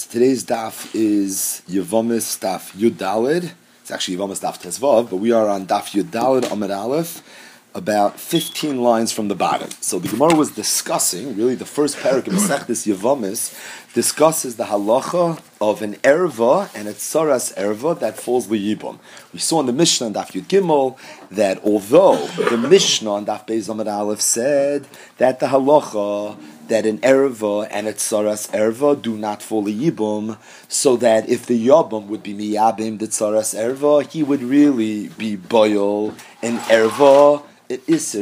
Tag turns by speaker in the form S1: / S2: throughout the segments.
S1: Today's daf is Yevamis daf Yud Daled. It's actually Yevamis daf Tezvav, but we are on daf Yud Daled Amud Aleph, about 15 lines from the bottom. So the Gemara was discussing, really the first parak of Masechtas Yevamis discusses the halacha of an erva and a tsaras erva that falls liyibum. We saw in the Mishnah on daf Yud Gimel that although the Mishnah on daf Beis Amud Aleph said that the halacha that an erva and a tsaras erva do not fall liyibum, so that if the yabam would be miyabim the tsaras erva, he would really be boil an erva. It is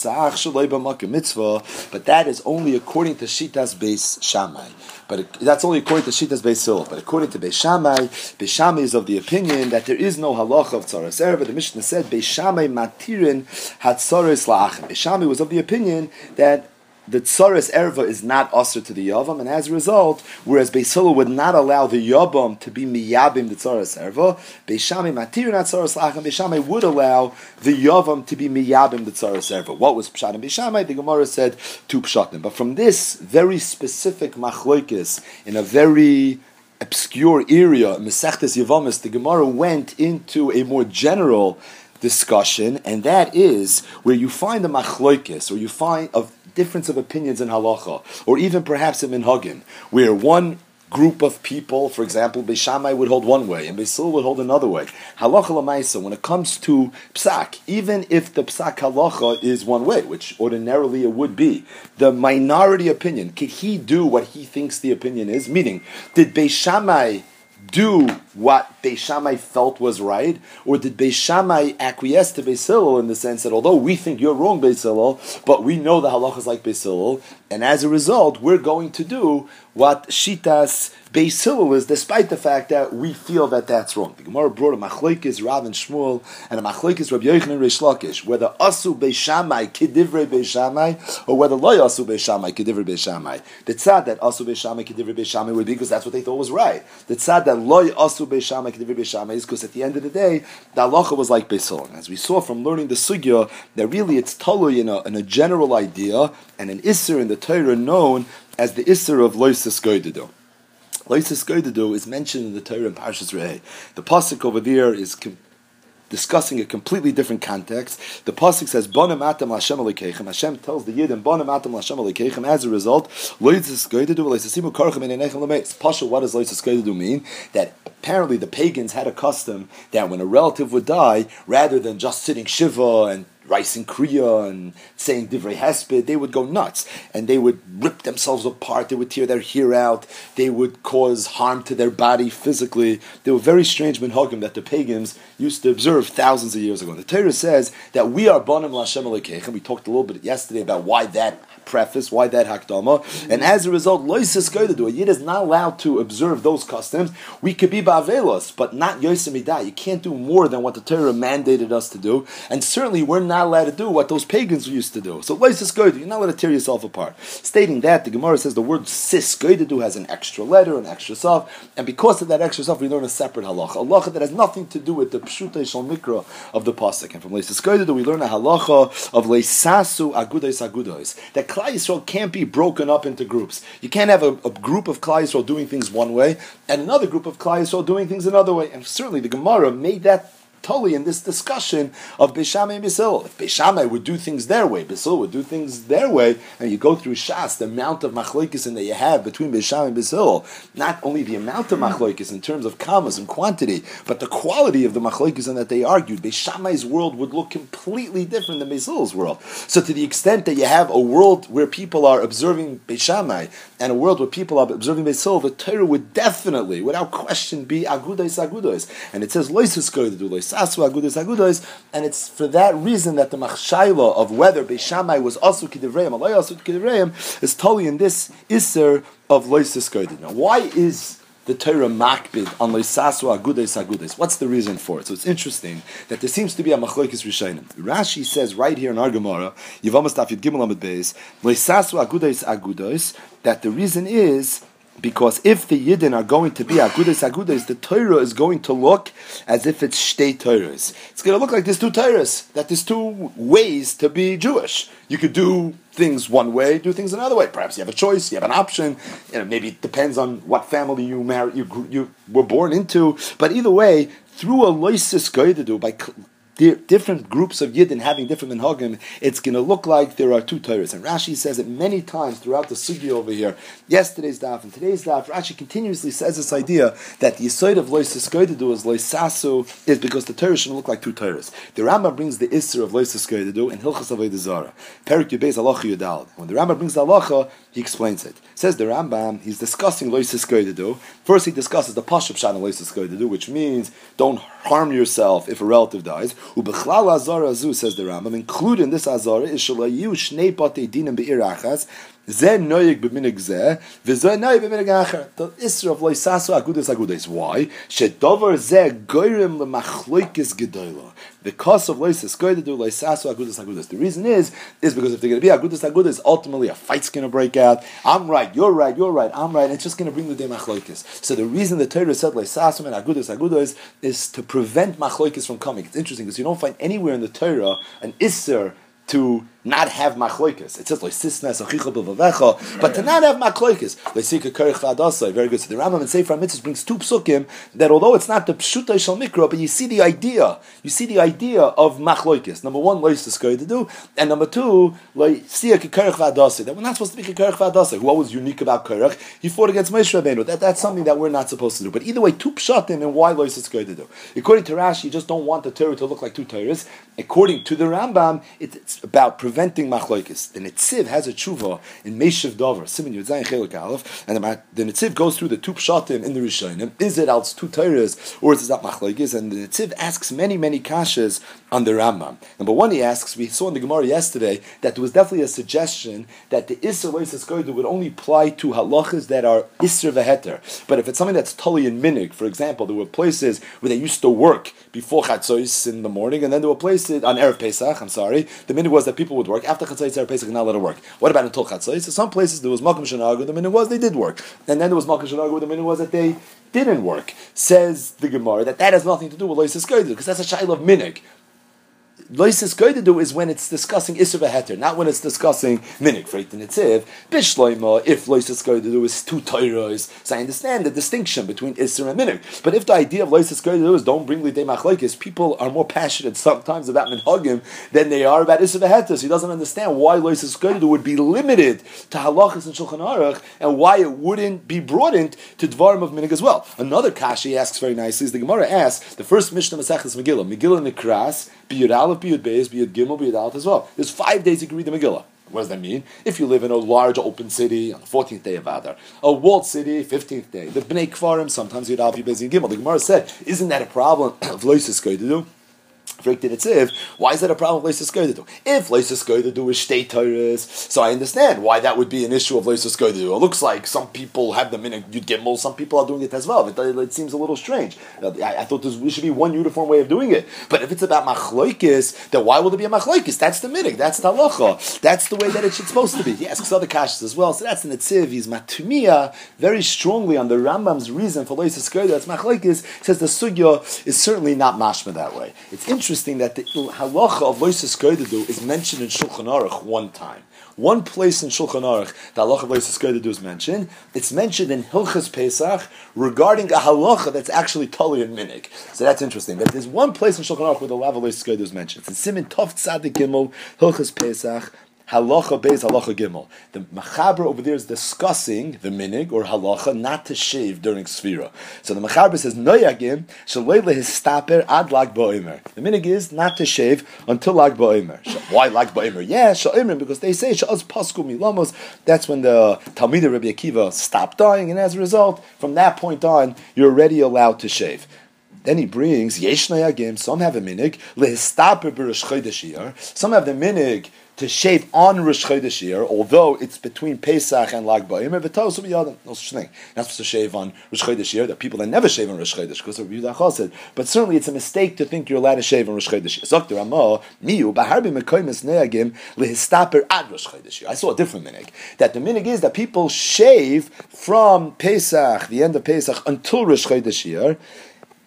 S1: mitzvah, but that is only according to Shitas Beis Shammai. But that's only according to Shitas Beis Hillel. But according to Beis Shammai is of the opinion that there is no halacha of tzaras erva. The Mishnah said Beis Shammai matirin hatzaris la'achem. Beis Shammai was of the opinion that the tzaras erva is not usher to the yavam, and as a result, whereas Beis Hillel would not allow the yavam to be miyabim the tzaras erva, Beis Shammai matirin hatzaris la'achem. Beis Shammai would allow the yavam to be miyabim the tzaras erva. What was pshat in Beis Shammai? The Gemara said two pshatim. But from this very specific machlokes in a very obscure area, Masechtas Yevamis, the Gemara went into a more general discussion, and that is where you find the machlokes, or you find a difference of opinions in halacha, or even perhaps in minhagim, where one group of people, for example, Beis Shammai would hold one way, and Beis Hillel would hold another way. Halacha l'maisa, when it comes to psak, even if the psak halacha is one way, which ordinarily it would be, the minority opinion, could he do what he thinks the opinion is? Meaning, did Beis Shammai do what Beis Shammai felt was right, or did Beis Shammai acquiesce to Beis Hillel in the sense that although we think you're wrong, Beis Hillel, but we know the halacha is like Beis Hillel, and as a result, we're going to do what Shitas Beis Hillel is, despite the fact that we feel that that's wrong. The Gemara brought a machlokes Rav and Shmuel, and a machlokes Rabbi Yochanan and Reish Lakish, whether asu Beis Shammai kidivrei Beis Shammai, or whether lo asu Beis Shammai kidivrei Beis Shammai. The tzad that asu Beis Shammai kidivrei Beis Shammai would be because that's what they thought was right. The tzad that lo asu Beis Shammai kidivrei Beis Shammai is because at the end of the day, the halacha was like Beis Hillel. As we saw from learning the sugya, that really it's talui in a general idea, and an isser in the Torah known as the isser of loises goydadu. Loises goydadu is mentioned in the Torah in Parshas Re'eh. The pasuk over there is discussing a completely different context. The pasuk says, "Bonim atam Hashem Elokeichem." Hashem tells the Yidden, "Bonim atam Hashem Elokeichem." As a result, loises goydadu v'loisesimu karchem ineinechem l'meis. Pasha, what does loises goydadu mean? That apparently the pagans had a custom that when a relative would die, rather than just sitting shiva and rice and kriya and saying divrei hesped, they would go nuts and they would rip themselves apart. They would tear their hair out. They would cause harm to their body physically. They were very strange minhagim that the pagans used to observe thousands of years ago. And the Torah says that we are bonim l'Hashem Elokeichem. We talked a little bit yesterday about why that preface, why that hakdama, and as a result, loises goydadu. A Yid is not allowed to observe those customs. We could be ba'avelos, but not yosem midah. You can't do more than what the Torah mandated us to do, and certainly we're not allowed to do what those pagans used to do. So loises goydadu, you're not allowed to tear yourself apart. Stating that, the Gemara says the word sis goydadu has an extra letter, an extra saf, and because of that extra saf, we learn a separate halacha that has nothing to do with the pshutei shel mikra of the pasuk. And from loises goydadu, we learn a halacha of leisasu agudos, that Klal Yisrael can't be broken up into groups. You can't have a group of Klal Yisrael doing things one way and another group of Klal Yisrael doing things another way. And certainly the Gemara made that totally in this discussion of Beis Shammai and Beis Hillel. If Beis Shammai would do things their way, Beis Hillel would do things their way, and you go through Shas, the amount of machlokes that you have between Beis Shammai and Beis Hillel, not only the amount of machlokes in terms of commas and quantity, but the quality of the machlokes in that they argued, Beis Shammai's world would look completely different than Beis Hillel's world. So to the extent that you have a world where people are observing Beis Shammai and a world where people are observing Beis Hillel, the Torah would definitely, without question, be agudos. And it says loises goydadu, asu agudos, and it's for that reason that the machshayla of whether Beis Shammai was asu kidivreim or lo asu kidivreim is totally in this iser of loises goydadu. Now, why is the Torah makbid on loisasu agudos? What's the reason for it? So it's interesting that there seems to be a machlokes rishonim. Rashi says right here in our Gemara, Yevamis daf Yud Gimel Amud Beis, loisasu agudos, that the reason is because if the Yidden are going to be agudos, the Torah is going to look as if it's shtei Torahs. It's going to look like there's two Torahs, that there's two ways to be Jewish. You could do things one way, do things another way. Perhaps you have a choice, you have an option. Maybe it depends on what family you were born into. But either way, through a loisis goydedu, by different groups of Yidden having different minhagim, it's going to look like there are two Torahs. And Rashi says it many times throughout the sugi over here. Yesterday's daf and today's daf, Rashi continuously says this idea that the yisoid of loisis goydedu is loisasu is because the Torah shouldn't look like two Torahs. The Rambam brings the Isser of loisis goydedu in Hilchas Avodah Zarah. Perik Yubez Halacha Yudal. When the Rambam brings the halacha, he explains it. Says the Rambam, he's discussing loisis goydedu. First he discusses the pashup shan of loisis goydedu, which means don't harm yourself if a relative dies. Ubechlal azara azu, says the Rambam, included in this azara is shalayu shnei batei dinim be'ir achas. Zeh noyeg b'minig zeh, v'zeh noyeg b'minig acher. The Isra of loisasu agudas agudas. Why? Shedover zeh goyrim lemachloikis gedoyla. The cost of loisis goydedu loisasu agudas agudas. The reason is because if they're going to be agudas agudas, ultimately a fight's going to break out. I'm right, I'm right. And it's just going to bring the day machloikis. So the reason the Torah said loisasu and agudas agudas is to prevent machloikis from coming. It's interesting because you don't find anywhere in the Torah an Isser to not have machloikis. It says loisisnes achicha b'vavecha, but to not have machloikis. Loisika kerich v'adasai. Very good. So the Rambam in Sefer HaMitzvos brings two psukim that although it's not the pshutai shel mikra, but you see the idea. You see the idea of machloikis. Number one, loisis goydedu, and number two, loisika kerich v'adasai. That we're not supposed to be kerich v'adasai. What was unique about kerich? He fought against Moshe Rabbeinu. That's something that we're not supposed to do. But either way, two pshatim and why loisis goydedu. According to Rashi, you just don't want the Torah to look like two Torahs. According to the Rambam, it's about preventing machloikis. The Netziv has a tshuva in Meishiv Dover, Siman Yud Zayin Chelik Aleph, and the Netziv goes through the two pshatim in the Rishonim. Is it als two Torahs, or is it not machloikis? And the Netziv asks many kashas on the Rambam. Number one, he asks, we saw in the Gemara yesterday, that there was definitely a suggestion that the Isser Loises Goydu would only apply to halachas that are Isser V'heter. But if it's something that's Tali and Minig, for example, there were places where they used to work before Chatzos in the morning, and then there were places, on Erev Pesach, the Minig was that people would work. After Chatzos, Erev Pesach, not let it work. What about until Chatzos? So some places there was Makom Shanagu, the Minig was they did work. And then there was Makom Shanagu, the Minig was that they didn't work. Says the Gemara that has nothing to do with Loises Goydu, because that's a Shaila of Minig. Loisis Goydedu is when it's discussing Isser V'heter, not when it's discussing Minig. Freit in Netziv, Bishloima, if Loisis Goydedu is two Torahs, so I understand the distinction between Isser and Minig. But if the idea of Loisis Goydedu is don't bring Lidei Machlokes, people are more passionate sometimes about Minhagim than they are about Isser V'heter, so he doesn't understand why Loisis Goydedu would be limited to Halachas and Shulchan Aruch, and why it wouldn't be broadened to Dvarim of Minig as well. Another kashi asks very nicely, is the Gemara asks, the first Mishnah Maseches Megillah Nikras, Biyud Aleph, Biyud Beis, Biyud Gimel, Biyud Aleph as well. There's 5 days you can read the Megillah. What does that mean? If you live in a large open city on the 14th day of Adar, a walled city, 15th day, the Bnei Kfarim, sometimes Yud Aleph, Biyud Beis, Biyud Gimel. The Gemara said, isn't that a problem of Loisis Goydedu? Why is that a problem of Loisis Goydedu? If Loisis Goydedu is Shtei Torahs, so I understand why that would be an issue of Loisis Goydedu. It looks like some people have them in a Yud Gimel, some people are doing it as well. It seems a little strange. I thought there should be one uniform way of doing it. But if it's about Machloikis, then why will there be a Machloikis? That's the minig, that's the halacha. That's the way that it should supposed to be. He asks other kashas as well. So that's the Netziv. He's Matumia very strongly on the Rambam's reason for Loisis Goydedu. That's Machloikis. Says the Sugya is certainly not mashma that way. It's interesting that the halacha of Loisis Goydedu is mentioned in Shulchan Aruch one time. One place in Shulchan Aruch, the halacha of Loisis Goydedu is mentioned. It's mentioned in Hilchas Pesach regarding a halacha that's actually Tali and Minig. So that's interesting. But there's one place in Shulchan Aruch where the halacha of Loisis Goydedu is mentioned. It's in Siman Tov Tzadik Gimel, Hilchas Pesach, Halacha Beis, Halacha Gimel. The Mechaber over there is discussing the minig or halacha not to shave during Sfira. So the Mechaber says Noyagim Shalei lehistaper ad Lag Ba'omer. The minig is not to shave until Lag Ba'omer. Why Lag Ba'omer? Yeah, Sha'omer, because they say Sha'oz Pasku Milamos. That's when the Talmidei Rabbi Akiva stopped dying, and as a result, from that point on, you're already allowed to shave. Then he brings Yesh Noyagim. Some have a minig lehistaper b'Rosh Chodesh Iyar. Some have the minig to shave on Rosh Chodesh Iyar, although it's between Pesach and Lag Ba'omer, no such thing. You're not supposed to shave on Rosh Chodesh Iyar. There are people that never shave on Rosh Chodesh, because of Yehuda Achal said. But certainly it's a mistake to think you're allowed to shave on Rosh Chodesh Iyar. Zok Ramah, miyu b'harbi mekoymes neagim lehistaper ad Rosh Chodesh Iyar. I saw a different minig. That the minig is that people shave from Pesach, the end of Pesach, until Rosh Chodesh Iyar.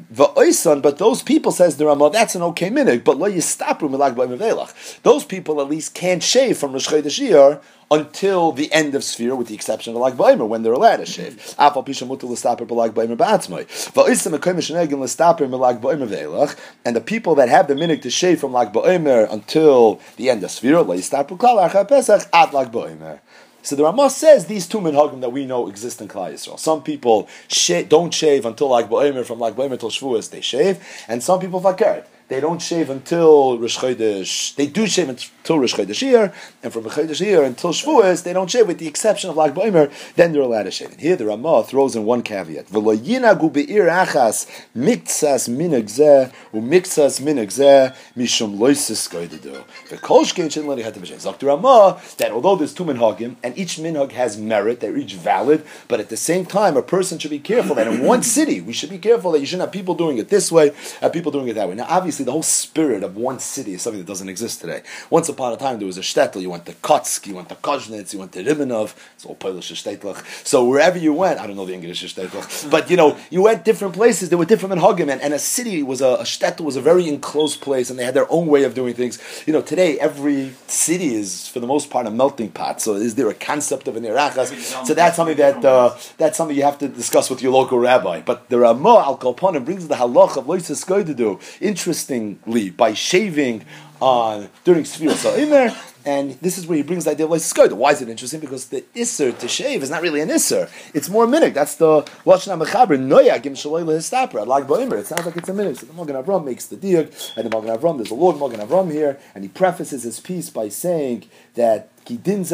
S1: But those people, says the Ramah, that's an okay minhag, but lo yistapru milag b'omer veilach. Those people at least can't shave from Rosh Chodesh Iyar until the end of Sfira, with the exception of Lag B'omer, when they're allowed to shave. Afal pisha mutar l'staper b'Lag B'omer ba'atzmai. Va'isam ekayim shenegin l'staper milag b'omer veilach. And the people that have the minhag to shave from Lag B'omer until the end of Sfira, lo yistapru klal achar Pesach ad Lag B'omer. So the Ramah says these two minhagim that we know exist in Klal Yisrael. Some people don't shave until Lag B'omer, from Lag B'omer till Shavuos they shave, and some people fakert. They don't shave until Rosh Chodesh. They do shave until Rosh Chodesh Iyar, and from Rosh Chodesh Iyar until Shavuos, they don't shave, with the exception of Lag B'omer. Then they're allowed to shave. And here the Ramah throws in one caveat: V'lo yinagu be'ir achas miktsas minhag zeh u'miktsas minhag zeh mishum loises goydedu. V'kol shkein shen lo nihat b'shem. Zok the Ramah that although there's two minhagim and each minhag has merit, they're each valid, but at the same time a person should be careful that in one city we should be careful that you shouldn't have people doing it this way, have people doing it that way. Now, obviously, the whole spirit of one city is something that doesn't exist today. Once upon a time, there was a shtetl. You went to Kotsk, you went to Koznitz, you went to Rimanov. It's all Polish shtetl. So wherever you went, I don't know the English shtetl, but you went different places. There were different minhagim, and a city was a shtetl was a very enclosed place, and they had their own way of doing things. Today every city is for the most part a melting pot. So is there a concept of an irachas? So that's something you have to discuss with your local rabbi. But the Ramah al Kalpana brings the halach of loises goydedu. Interestingly, by shaving during Sfira Sa'imer, and this is where he brings the idea of loises goydedu. Why is it interesting? Because the isser to shave is not really an isser; it's more minhag. That's the Lashon HaMechaber noyagim shaloi lehistaper Lag B'omer. It sounds like it's a minhag. So the Magen Avram makes the diuk, and the Magen Avram, there's a Lord Magen Avram here, and he prefaces his piece by saying that that the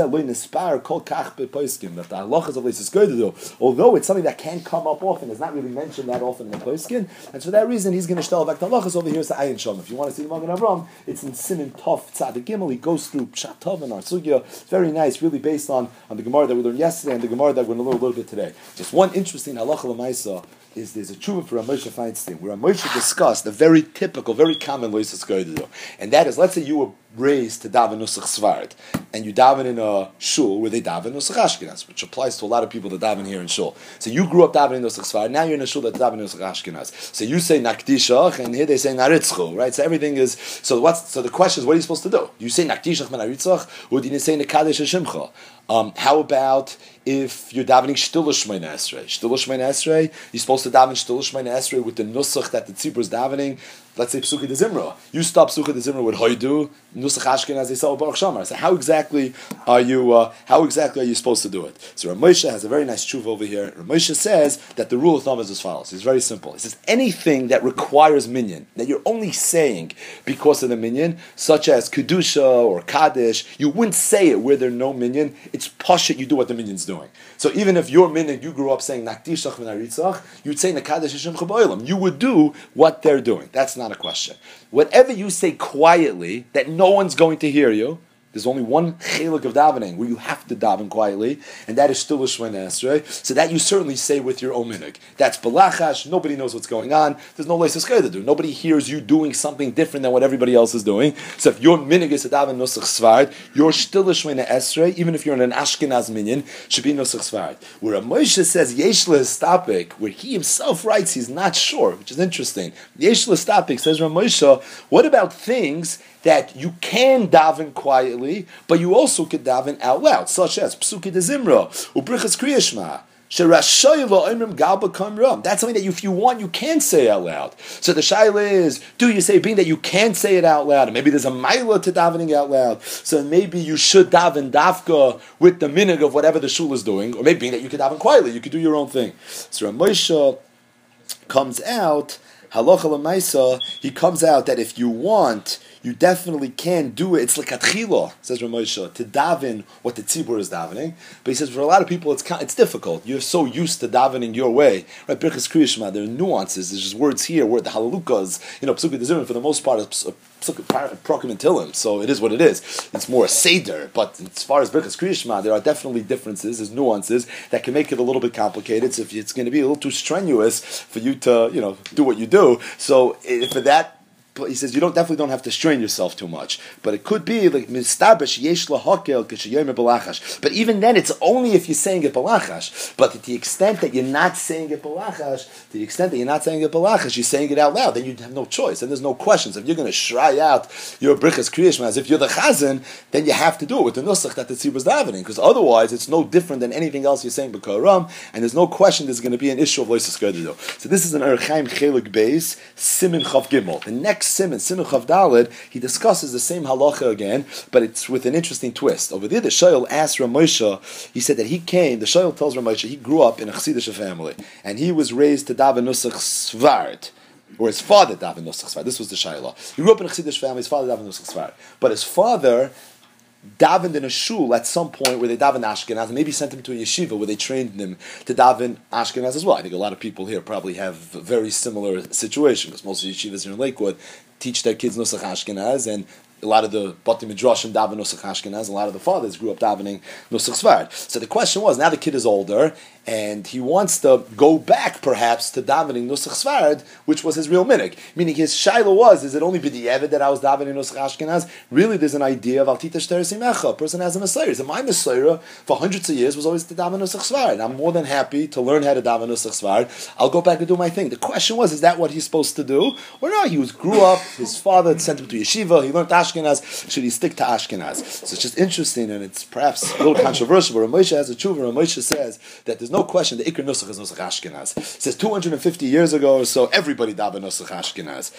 S1: halachas of loises goydedu, although it's something that can come up often, is not really mentioned that often in the poskin, and for that reason he's going to tell back the halachas over here. So Ayin Shalom. If you want to see the Magen Avram, it's in Siman Tov Tzadik Gimel. He goes through Pshat Tov and our sugya. It's very nice, really based on the Gemara that we learned yesterday and the Gemara that we're going to learn a little bit today. Just one interesting halacha l'maisa is there's a tshuva for Moshe Feinstein where Moshe discussed a very typical, very common loises goydedu, and that is, let's say you were raised to daven nusach Svard, and you daven in a shul where they daven nusach Ashkenaz, which applies to a lot of people that daven here in shul. So you grew up davening nusach Svard, now you're in a shul that daven nusach Ashkenaz. So you say nakdishach, and here they say naritzchu, right? So everything is so. So the question is, what are you supposed to do? Do you say nakdishach ben naritzach, or do you say nekadesh shimcha? How about if you're davening Sh'tila Shmeina Esrei? Sh'tila Shmeina Esrei, you're supposed to daven Sh'tila Shmeina Esrei with the nusach that the tzibur is davening. Let's say Psukkah de Zimra. You stop Psukkah de Zimra with Hoidu, nusach Ashkenaz, they say Baruch Shamar. So how exactly are you supposed to do it? So Rav Moshe has a very nice truth over here. Rav Moshe says that the rule of thumb is as follows. It's very simple. He says anything that requires minyan, that you're only saying because of the minyan, such as Kedusha or Kaddish, you wouldn't say it where there's no minyan. It's pashut, you do what the minyan's doing. So even if your minyan, you grew up saying Nakdishach v'naritzach, you'd say Nekadesh Hashem Chabaylam. You would do what they're doing. That's not a question. Whatever you say quietly, that no one's going to hear you, there's only one chelik of davening where you have to daven quietly, and that is Sh'tila Shmeina Esrei. So that you certainly say with your own minhag. That's balachash. Nobody knows what's going on. There's no loises goydedu. Nobody hears you doing something different than what everybody else is doing. So if your minhag is to daven nusach Svard, your Sh'tila Shmeina Esrei, even if you're in an Ashkenaz minyan, should be nusach Svard. Where a Moshe says yesh lehistapik, where he himself writes he's not sure, which is interesting. Yesh lehistapik, says Rav Moshe, what about things that you can daven quietly, but you also could daven out loud, such as Psukkah de Zimra, Ubrichas Kriya Shema, that's something that if you want, you can say out loud. So the shaila is, do you say, being that you can say it out loud, and maybe there's a maila to davening out loud, so maybe you should daven dafka with the minhag of whatever the shul is doing, or maybe being that you could daven quietly, you could do your own thing. So Rav Moshe comes out, halacha l'maisa, he comes out that if you want, you definitely can do it. It's like atchila, says Rav Moshe, to daven what the tzibur is davening. But he says for a lot of people it's difficult. You're so used to davening your way. Right? Birchas Kriya Shema, there are nuances. There's just words here, where the halalukas, Psukkah de Zimra for the most part is Prokim and Tilim, so it is what it is. It's more a seder, but as far as Birchas Kriya Shema, there are definitely differences, there's nuances that can make it a little bit complicated. So if it's going to be a little too strenuous for you to, do what you do. So for that he says you definitely don't have to strain yourself too much. But it could be like mistabesh yesh lahakel kishayomer balachash. But even then, it's only if you're saying it balachash. But to the extent that you're not saying it balachash, you're saying it out loud. Then you have no choice, and there's no questions. If you're going to shray out your brichas kriyashma as if you're the chazan, then you have to do it with the nusach that the tzibur is davening, because otherwise it's no different than anything else you're saying b'koram, and there's no question there's going to be an issue of loisas gedido. So this is an Orach Chaim Chelik Beis Simin Chav Gimel. The next Simin Chav Daled, he discusses the same halacha again, but it's with an interesting twist. Over there, the Shail asked Ramosha. He said that he came. The Shail tells Ramosha he grew up in a Chassidish family, and he was raised to daven nusach svart. Or his father davened nusach svart. This was the Shaila. He grew up in a Chassidish family. His father davened nusach svart, but his father davened in a shul at some point where they davened Ashkenaz, and maybe sent him to a yeshiva where they trained him to daven Ashkenaz as well. I think a lot of people here probably have a very similar situation, because most of the yeshivas here in Lakewood teach their kids nusach Ashkenaz, and a lot of the Bati Midrashim daven nusach Ashkenaz, a lot of the fathers grew up davening nusach Sfard. So the question was, now the kid is older, and he wants to go back, perhaps, to davening nusach Sfard, which was his real minhag. Meaning his shaila was, is it only b'di'evet that I was davening nusach Ashkenaz? Really, there's an idea of altita shter simecha. A person has a Messiah. So my Messiah, for hundreds of years, was always to daven nusach Sfard. I'm more than happy to learn how to daven nusach Sfard. I'll go back and do my thing. The question was, is that what he's supposed to do? Or no, he grew up, his father sent him to yeshiva, he learned Ashkenaz. Should he stick to Ashkenaz? So it's just interesting, and it's perhaps a little controversial, but Ramosha has a tshuva. Ramosha says that there's no question the Iker Nusach is Nusach Ashkenaz. It says 250 years ago or so, everybody davened Nusach Ashkenaz.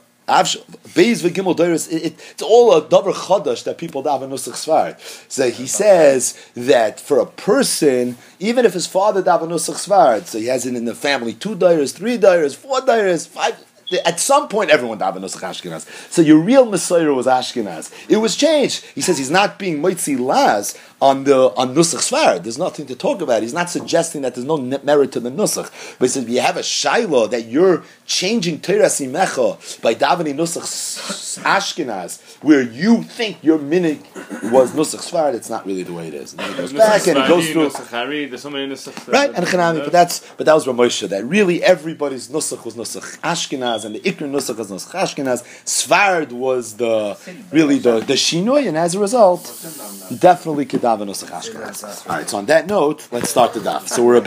S1: It's all a davar chadash that people daven nusach Sfard. So he says that for a person, even if his father daven nusach Sfard, so he has it in the family 2 dairas, 3 dairas, 4 dairas, 5. At some point, everyone davened nusach Ashkenaz. So your real Messiah was Ashkenaz. It was changed. He says he's not being moitzi laz on nusach Sfard. There's nothing to talk about. He's not suggesting that there's no merit to the nusach. But he says you have a shaila that you're changing Torah simecha by davening nusach Ashkenaz, where you think your minhag was nusach Sfard. It's not really the way it is. And then he goes back and he goes through. Right, and Chanami, but that was Ramosha, that really everybody's nusach was nusach Ashkenaz, and the Iker nusach was nusach Ashkenaz. Sfard was the shinoi, and as a result, definitely could daven nusach Ashkenaz. All right, so on that note, let's start the daf. So we're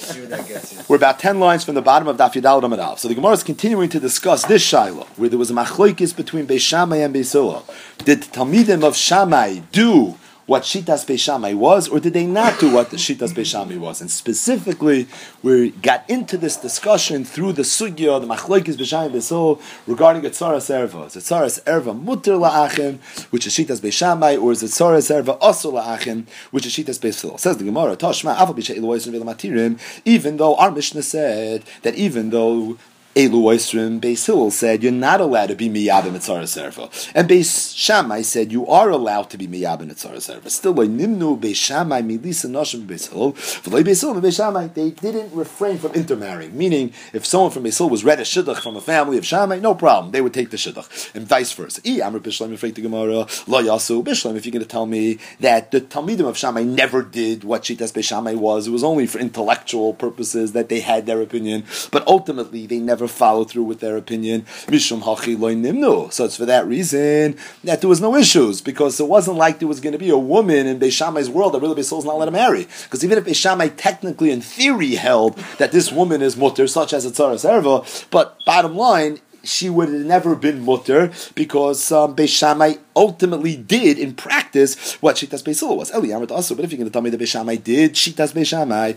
S1: about 10 lines from the bottom of daf Yudal Amud Aleph. So the Gemara is continuing to discuss this shaila, where there was a machlokes between Beis Shammai and Beis Hillel. Did Talmidim of Shammai do what Shitas Beis Shammai was, or did they not do what the Shitas Beis Shammai was? And specifically, we got into this discussion through the sugya, the machlokes Beis Shammai Beis Hillel, regarding a tzaras erva. Is it tzaras erva muter la'achim, which is Shitas Beis Shammai, or is it tzaras erva asur la'achim, which is Shitas Beis Hillel? Says the Gemara, Tashma afal b'she'il loisrim v'lamatirim, even though our Mishnah said that even though Elu Oisrim, Beis Hillel said you're not allowed to be miyabim etzaras erva, and Beis Shammai said you are allowed to be miyabim etzaras erva. Still, nimnu Beis Shammai milisa nashim Beis Hillel, v'loi Beis Hillel and Beis Shammai, they didn't refrain from intermarrying. Meaning, if someone from Beis Hillel was read a shidduch from a family of Shammai, no problem, they would take the shidduch, and vice versa. Amr Bishlam afraid the Gemara lo yasu Bishlam. If you're going to tell me that the Talmidim of Shammai never did what Shitas Beis Shammai was, it was only for intellectual purposes that they had their opinion, but ultimately they never follow through with their opinion. Mishum hachi loy nimnu. So it's for that reason that there was no issues, because it wasn't like there was going to be a woman in Beis Shammai's world that really Beis Hillel's not allowed to marry. Because even if Beis Shammai technically, in theory, held that this woman is mutter, such as a tzaras erva, but bottom line, she would have never been mutter, because Beis Shammai ultimately did in practice what Shitas Beis Hillel was. But if you're going to tell me that Beis Shammai did Shitas Beis Shammai,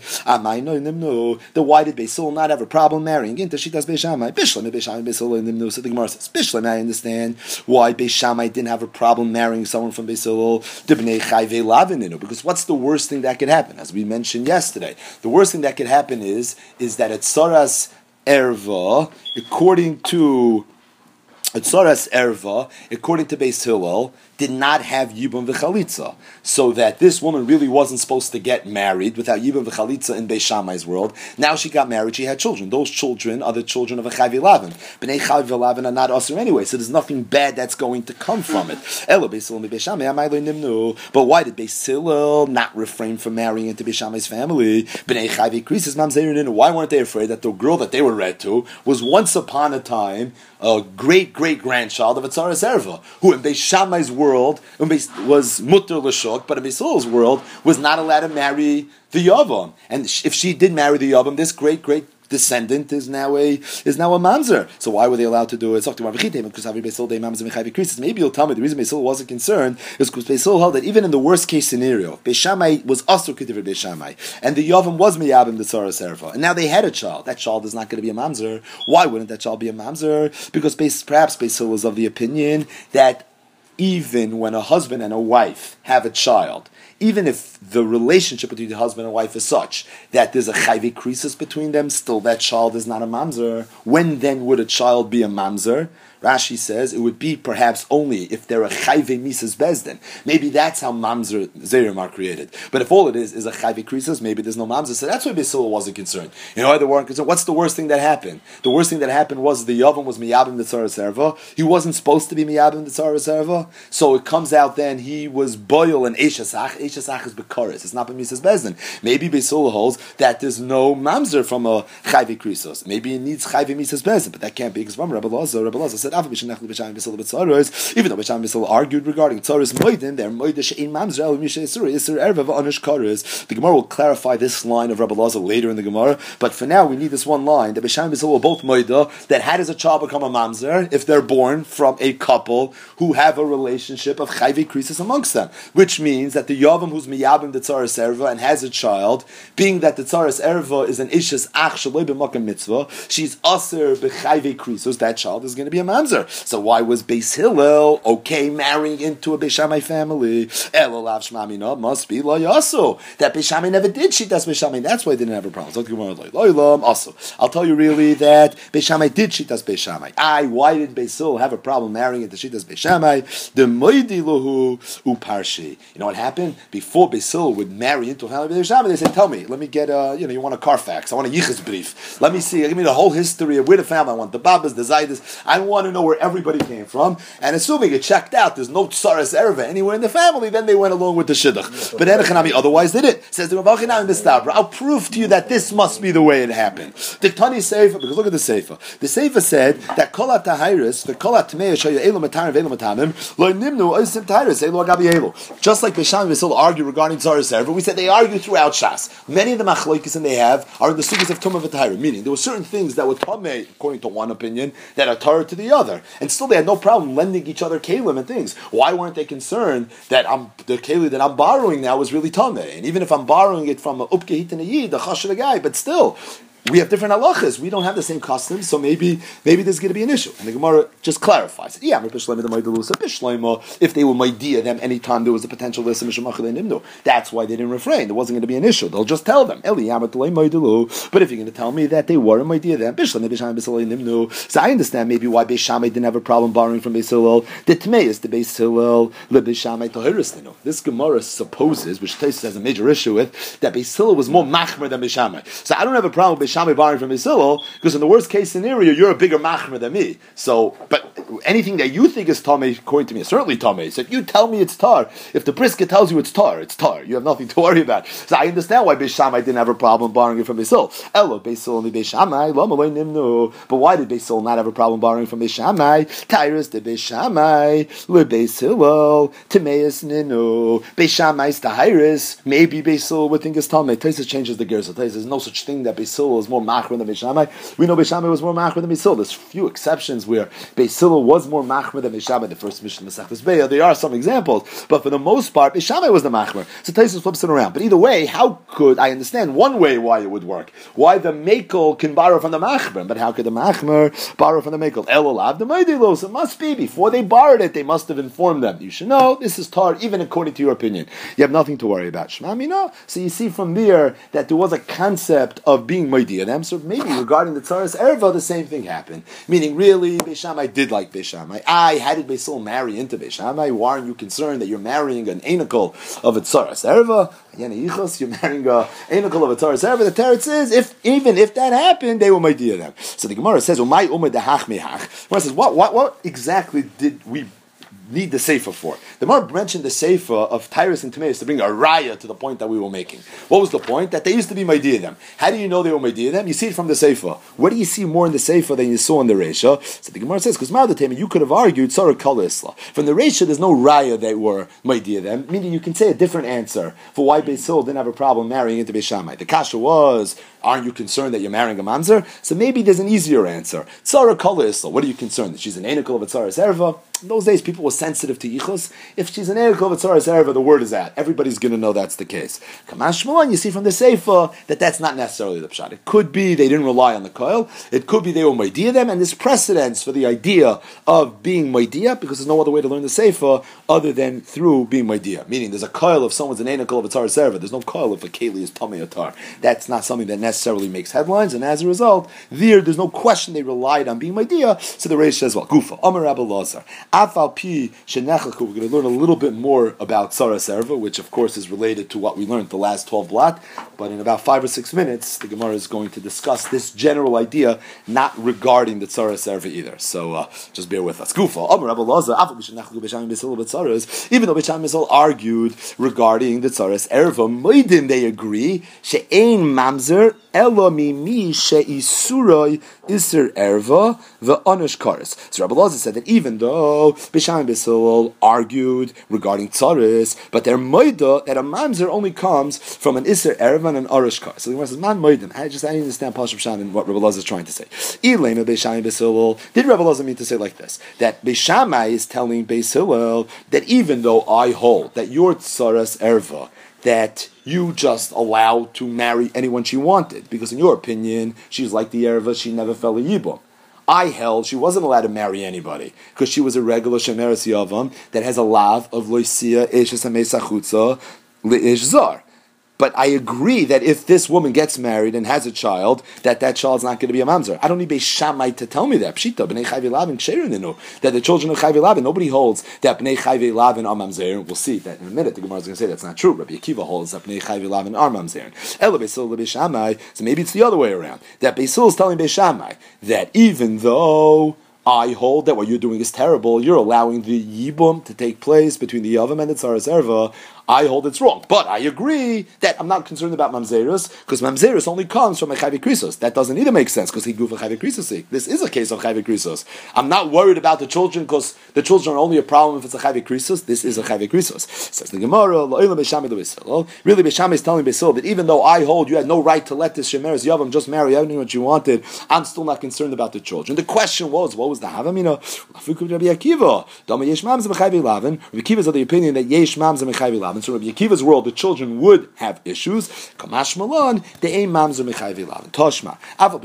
S1: then why did Beis Hillel not have a problem marrying into Shitas Beis Shammai? Bishlam Beis Shammai Beis Hillel nimnu. So the Gemara says, Bishlam, I understand why Beis Shammai didn't have a problem marrying someone from Beis Hillel, because what's the worst thing that could happen? As we mentioned yesterday, the worst thing that could happen is that at Tzaras erva, according to Beis Hillel, did not have Yibum v'chalitza, so that this woman really wasn't supposed to get married without Yibum v'chalitza in Beis Shammai's world. Now she got married, she had children. Those children are the children of a Chayv Lavin. B'nei Chayv Lavin are not usher anyway, so there's nothing bad that's going to come from it. Elo Beis Hillel Beis Shammai amay lo nimnu. But why did Beis Hillel not refrain from marrying into Beis Shammai's family? B'nei Chayv Krisis Mamzerin. Why weren't they afraid that the girl that they were read to was once upon a time a great-great-grandchild of a Tzaras Erva, who in Beis Shammai's world was mutter l'shuk, but in Beis Hillel's world was not allowed to marry the Yavam. And if she did marry the Yavam, this great-great descendant is now a mamzer. So why were they allowed to do it? Maybe you'll tell me the reason Beis Hillel wasn't concerned is because Beis Hillel held that even in the worst case scenario, Beis Shammai was asur k'divrei Beis Shammai, and the Yavam was miyabim the Tzaras Erva, and now they had a child. That child is not going to be a mamzer. Why wouldn't that child be a mamzer? Because perhaps Beis Hillel was of the opinion that even when a husband and a wife have a child, even if the relationship between the husband and wife is such that there's a chayve krisis between them, still that child is not a mamzer. When then would a child be a mamzer? Rashi says it would be perhaps only if they're a chayve misas bezdin. Maybe that's how mamzer zerim are created. But if all it is a chayve krisis, maybe there's no mamzer. So that's why Beis Hillel wasn't concerned. You know why they weren't concerned? What's the worst thing that happened? The worst thing that happened was the Yavam was miyabim the Tzaras Erva. He wasn't supposed to be miyabim the Tzaras Erva. So it comes out then he was boil and eshasach. Eshasach is bekaris. It's not b'misas bezdin. Maybe Beis Hillel holds that there's no mamzer from a chayve krisis. Maybe it needs chayve misas bezdin, but that can't be because Rabbi Lazar said even though Beis Shammai argued regarding Tzaras Moedin, they're Moedah she'ein mamzer el misha isur erva v'anish kares. The Gemara will clarify this line of Rabbi Lazar later in the Gemara, but for now we need this one line that Beis Shammai are both Moedah that how does a child become a mamzer if they're born from a couple who have a relationship of chayve krisis amongst them, which means that the Yavam who's miyabim the Tzaras Erva and has a child, being that the Tzaras Erva is an ishas ach shaloi b'makam mitzvah, she's aser b'chayve krisis, that child is going to be a mamzer. So why was Beis Hillel okay marrying into a Beis Shammai family? Elolav shmamina must be lo yasu. That Beis Shammai never did shitas Beis Shammai. That's why they didn't have a problem. I'll tell you really that Beis Shammai did shitas Beis Shammai. Why did Beis Hillel have a problem marrying into shitas Beis Shammai? The moidi lohu uparshi. You know what happened? Before Beis Hillel would marry into a family Beis Shammai, they said, "Tell me, let me get you want a Carfax? I want a yichus brief. Let me see. Give me the whole history of where the family. I want the babas, the zaydas. I want to know where everybody came from, and assuming it checked out, there's no tsaras erva anywhere in the family, then they went along with the shidduch. But otherwise they did. Says the Rav Achinami Mistabra, I'll prove to you that this must be the way it happened. Diktani Seifa, because look at the Seifa. The Seifa said that kolat tahiris, the kolat tmei shaya elu matarim velu matamim, lo nimnu oisim tahiris elu agabi elu. Just like Beis Shammai still argue regarding tsaras erva, we said they argue throughout Shas. Many of the machlokes they have are in the sugyas of tumah v'tahira, meaning there were certain things that were tamei, according to one opinion, that are tahir to the other, and still they had no problem lending each other kalim and things. Why weren't they concerned that the keli that I'm borrowing now is really tameh? And even if I'm borrowing it from a upkehit and a yid, a chasher guy, but still, we have different halachas. We don't have the same customs, so maybe there's going to be an issue. And the Gemara just clarifies it. Yeah, if they were maidia them anytime there was a potential nimnu. That's why they didn't refrain. There wasn't going to be an issue. They'll just tell them. But if you're going to tell me that they were maidia them, so I understand maybe why Beis Shammai didn't have a problem borrowing from Beis Hillel. The tmeis the Beis Hillel le Beis Shammai tohiris. This Gemara supposes, which Tosfos has a major issue with, that Beis Hillel was more machmer than Beis Shammai. So I don't have a problem with Beis Shammai borrowing from Beis Hillel, because in the worst case scenario, you're a bigger machmer than me. So, but anything that you think is tamei, according to me, is certainly tamei. So if you tell me it's tar, if the brisket tells you it's tar, it's tar. You have nothing to worry about. So I understand why Beis Shammai didn't have a problem borrowing it from Beis Hillel. Elo Beis Hillel and Beis Shammai, lo malay nimnu. But why did Beis Hillel not have a problem borrowing from Beis Shammai? Tyrus de Beis Shammai, le Beis Hillel, Timeus ninu. Beis Shammai's Tyrus. Maybe Beis Hillel would think it's tamei. Tosfos changes the gears. Tosfos there's no such thing that Beis Hillel is more machmer than Beis Shammai. We know Beis Shammai was more machmer than Beis Hillel. There's few exceptions where Beis Hillel was more machmer than Beis Shammai. The first Mishnah Masechtas Beya. There are some examples, but for the most part, Beis Shammai was the machmer. So Tosfos flips it around. But either way, how could I understand one way why it would work? Why the mekel can borrow from the machmer, but how could the machmer borrow from the mekel? Elolav the meidilos. It must be before they borrowed it. They must have informed them. You should know this is tar, even according to your opinion. You have nothing to worry about. Shema mina. So you see from there that there was a concept of being meidi Maidiyah them. So maybe regarding the Tzaras Erva, the same thing happened. Meaning, really, Beis Shammai did like Beis Shammai. How did Beis Hillel marry into Beis Shammai? Why aren't you concerned that you're marrying an Einikel of a Tzaras Erva? You're marrying an Einikel of a Tzaras Erva. The Teretz is, even if that happened, they were Maidiyah them. So the Gemara says, "Umay umay dehach mehach." The Gemara says, what exactly did we need the Sefer for? The Gemara mentioned the Sefer of Tyrus and Timaeus to bring a raya to the point that we were making. What was the point? That they used to be Maidiyah them. How do you know they were Maidiyah them? You see it from the Sefer. What do you see more in the Sefer than you saw in the Reisha? So the Gemara says, because Ma'adatema, you could have argued Tzara Kala Isla. From the Reisha, there's no raya that were Maidiyah them, meaning you can say a different answer for why Beis Hillel didn't have a problem marrying into Beis Shammai. The kasha was, aren't you concerned that you're marrying a mamzer? So maybe there's an easier answer. Tzara Kala Isla. What are you concerned? That she's an Einikel of a Tzaras Erva? In those days, people were sensitive to yichus. If she's an Einikel of a Tzaras Erva, the word is out. Everybody's going to know that's the case. Kamash Shmuel, you see from the Sefer that that's not necessarily the pshat. It could be they didn't rely on the koil. It could be they were Maidiyah them, and there's precedence for the idea of being Maidiyah, because there's no other way to learn the Sefer other than through being Maidiyah. Meaning there's a koil if someone's an Einikel of a Tzaras Erva. There's no koil if a Keli is Tamei Atar. That's not something that necessarily makes headlines, and as a result, there's no question they relied on being Maidiyah. So the Reish says, well, Gufa, Amar Rabbi Lazar, Afal Pi Shenechaku. We're going to learn a little bit more about Tzaras Erva, which of course is related to what we learned the last 12 blot, but in about 5 or 6 minutes, the Gemara is going to discuss this general idea, not regarding the Tzaras Erva either. So just bear with us. Gufa, Amar Rabbi Lazar, Afal Pi Shenechaku B'Shamim B'Sil B'Tzaras. Even though B'Shamim B'Sil argued regarding the Tzaras Erva, Moedim they agree, She'ein Mamzer, Elo mimi she'isuroi iser erva ve'onish kares. So Rabbi Lazar said that even though B'Shamim B'Sil argued regarding tzaris, but their moida that a mamzer only comes from an iser erva and an orish kares. So the Gemara says, "Man moidim." I didn't understand Pashup Shan and what Rabbi Lazar is trying to say. Ilema B'Shamim B'Sil. Did Rabbi Lazar mean to say like this? That Beis Shammai is telling Beis Hillel that even though I hold that your tzaras erva, that you just allowed to marry anyone she wanted, because in your opinion, she's like the Erva, she never fell a Yibum. I held she wasn't allowed to marry anybody, because she was a regular Shemeres Yavam that has a lav of Loisia Eshes HaMesachutza Le'ish Zar. But I agree that if this woman gets married and has a child, that child's not going to be a mamzer. I don't need Beis Shammai to tell me that. Pshita, b'nei Chai v'Lavin ksherin, that the children of Chai v'Lavin, nobody holds that b'nei Chai v'Lavin are mamzer. We'll see that in a minute. The Gemara is going to say that's not true. Rabbi Akiva holds that b'nei Chai v'Lavin are mamzer. Ela Beis Hillel Beis Shammai. So maybe it's the other way around. That Beis Hillel is telling Beis Shammai that even though I hold that what you're doing is terrible, you're allowing the yibum to take place between the Yavam and the Tzaras Erva, I hold it's wrong. But I agree that I'm not concerned about Mamzerus, because Mamzerus only comes from a Chayve Krisos. That doesn't either make sense, because he grew for Chayve Krisos. This is a case of Chayve Krisos. I'm not worried about the children, because the children are only a problem if it's a Chayve Krisos. This is a Chayve Krisos. Says the Gemara, really Beis Shammai is telling Beis Hillel that even though I hold you had no right to let this Shemeres Yavam just marry anyone you wanted, I'm still not concerned about the children. The question was, what was the Havamina? Rabbi Akiva. Rabbi Akiva is of the opinion that Yesh Mamza Mechayve Lavin. So Rabbi Akiva's world, the children would have issues. Kamash Malon, the Ein Mamzer Mechayve Lavin. Toshma.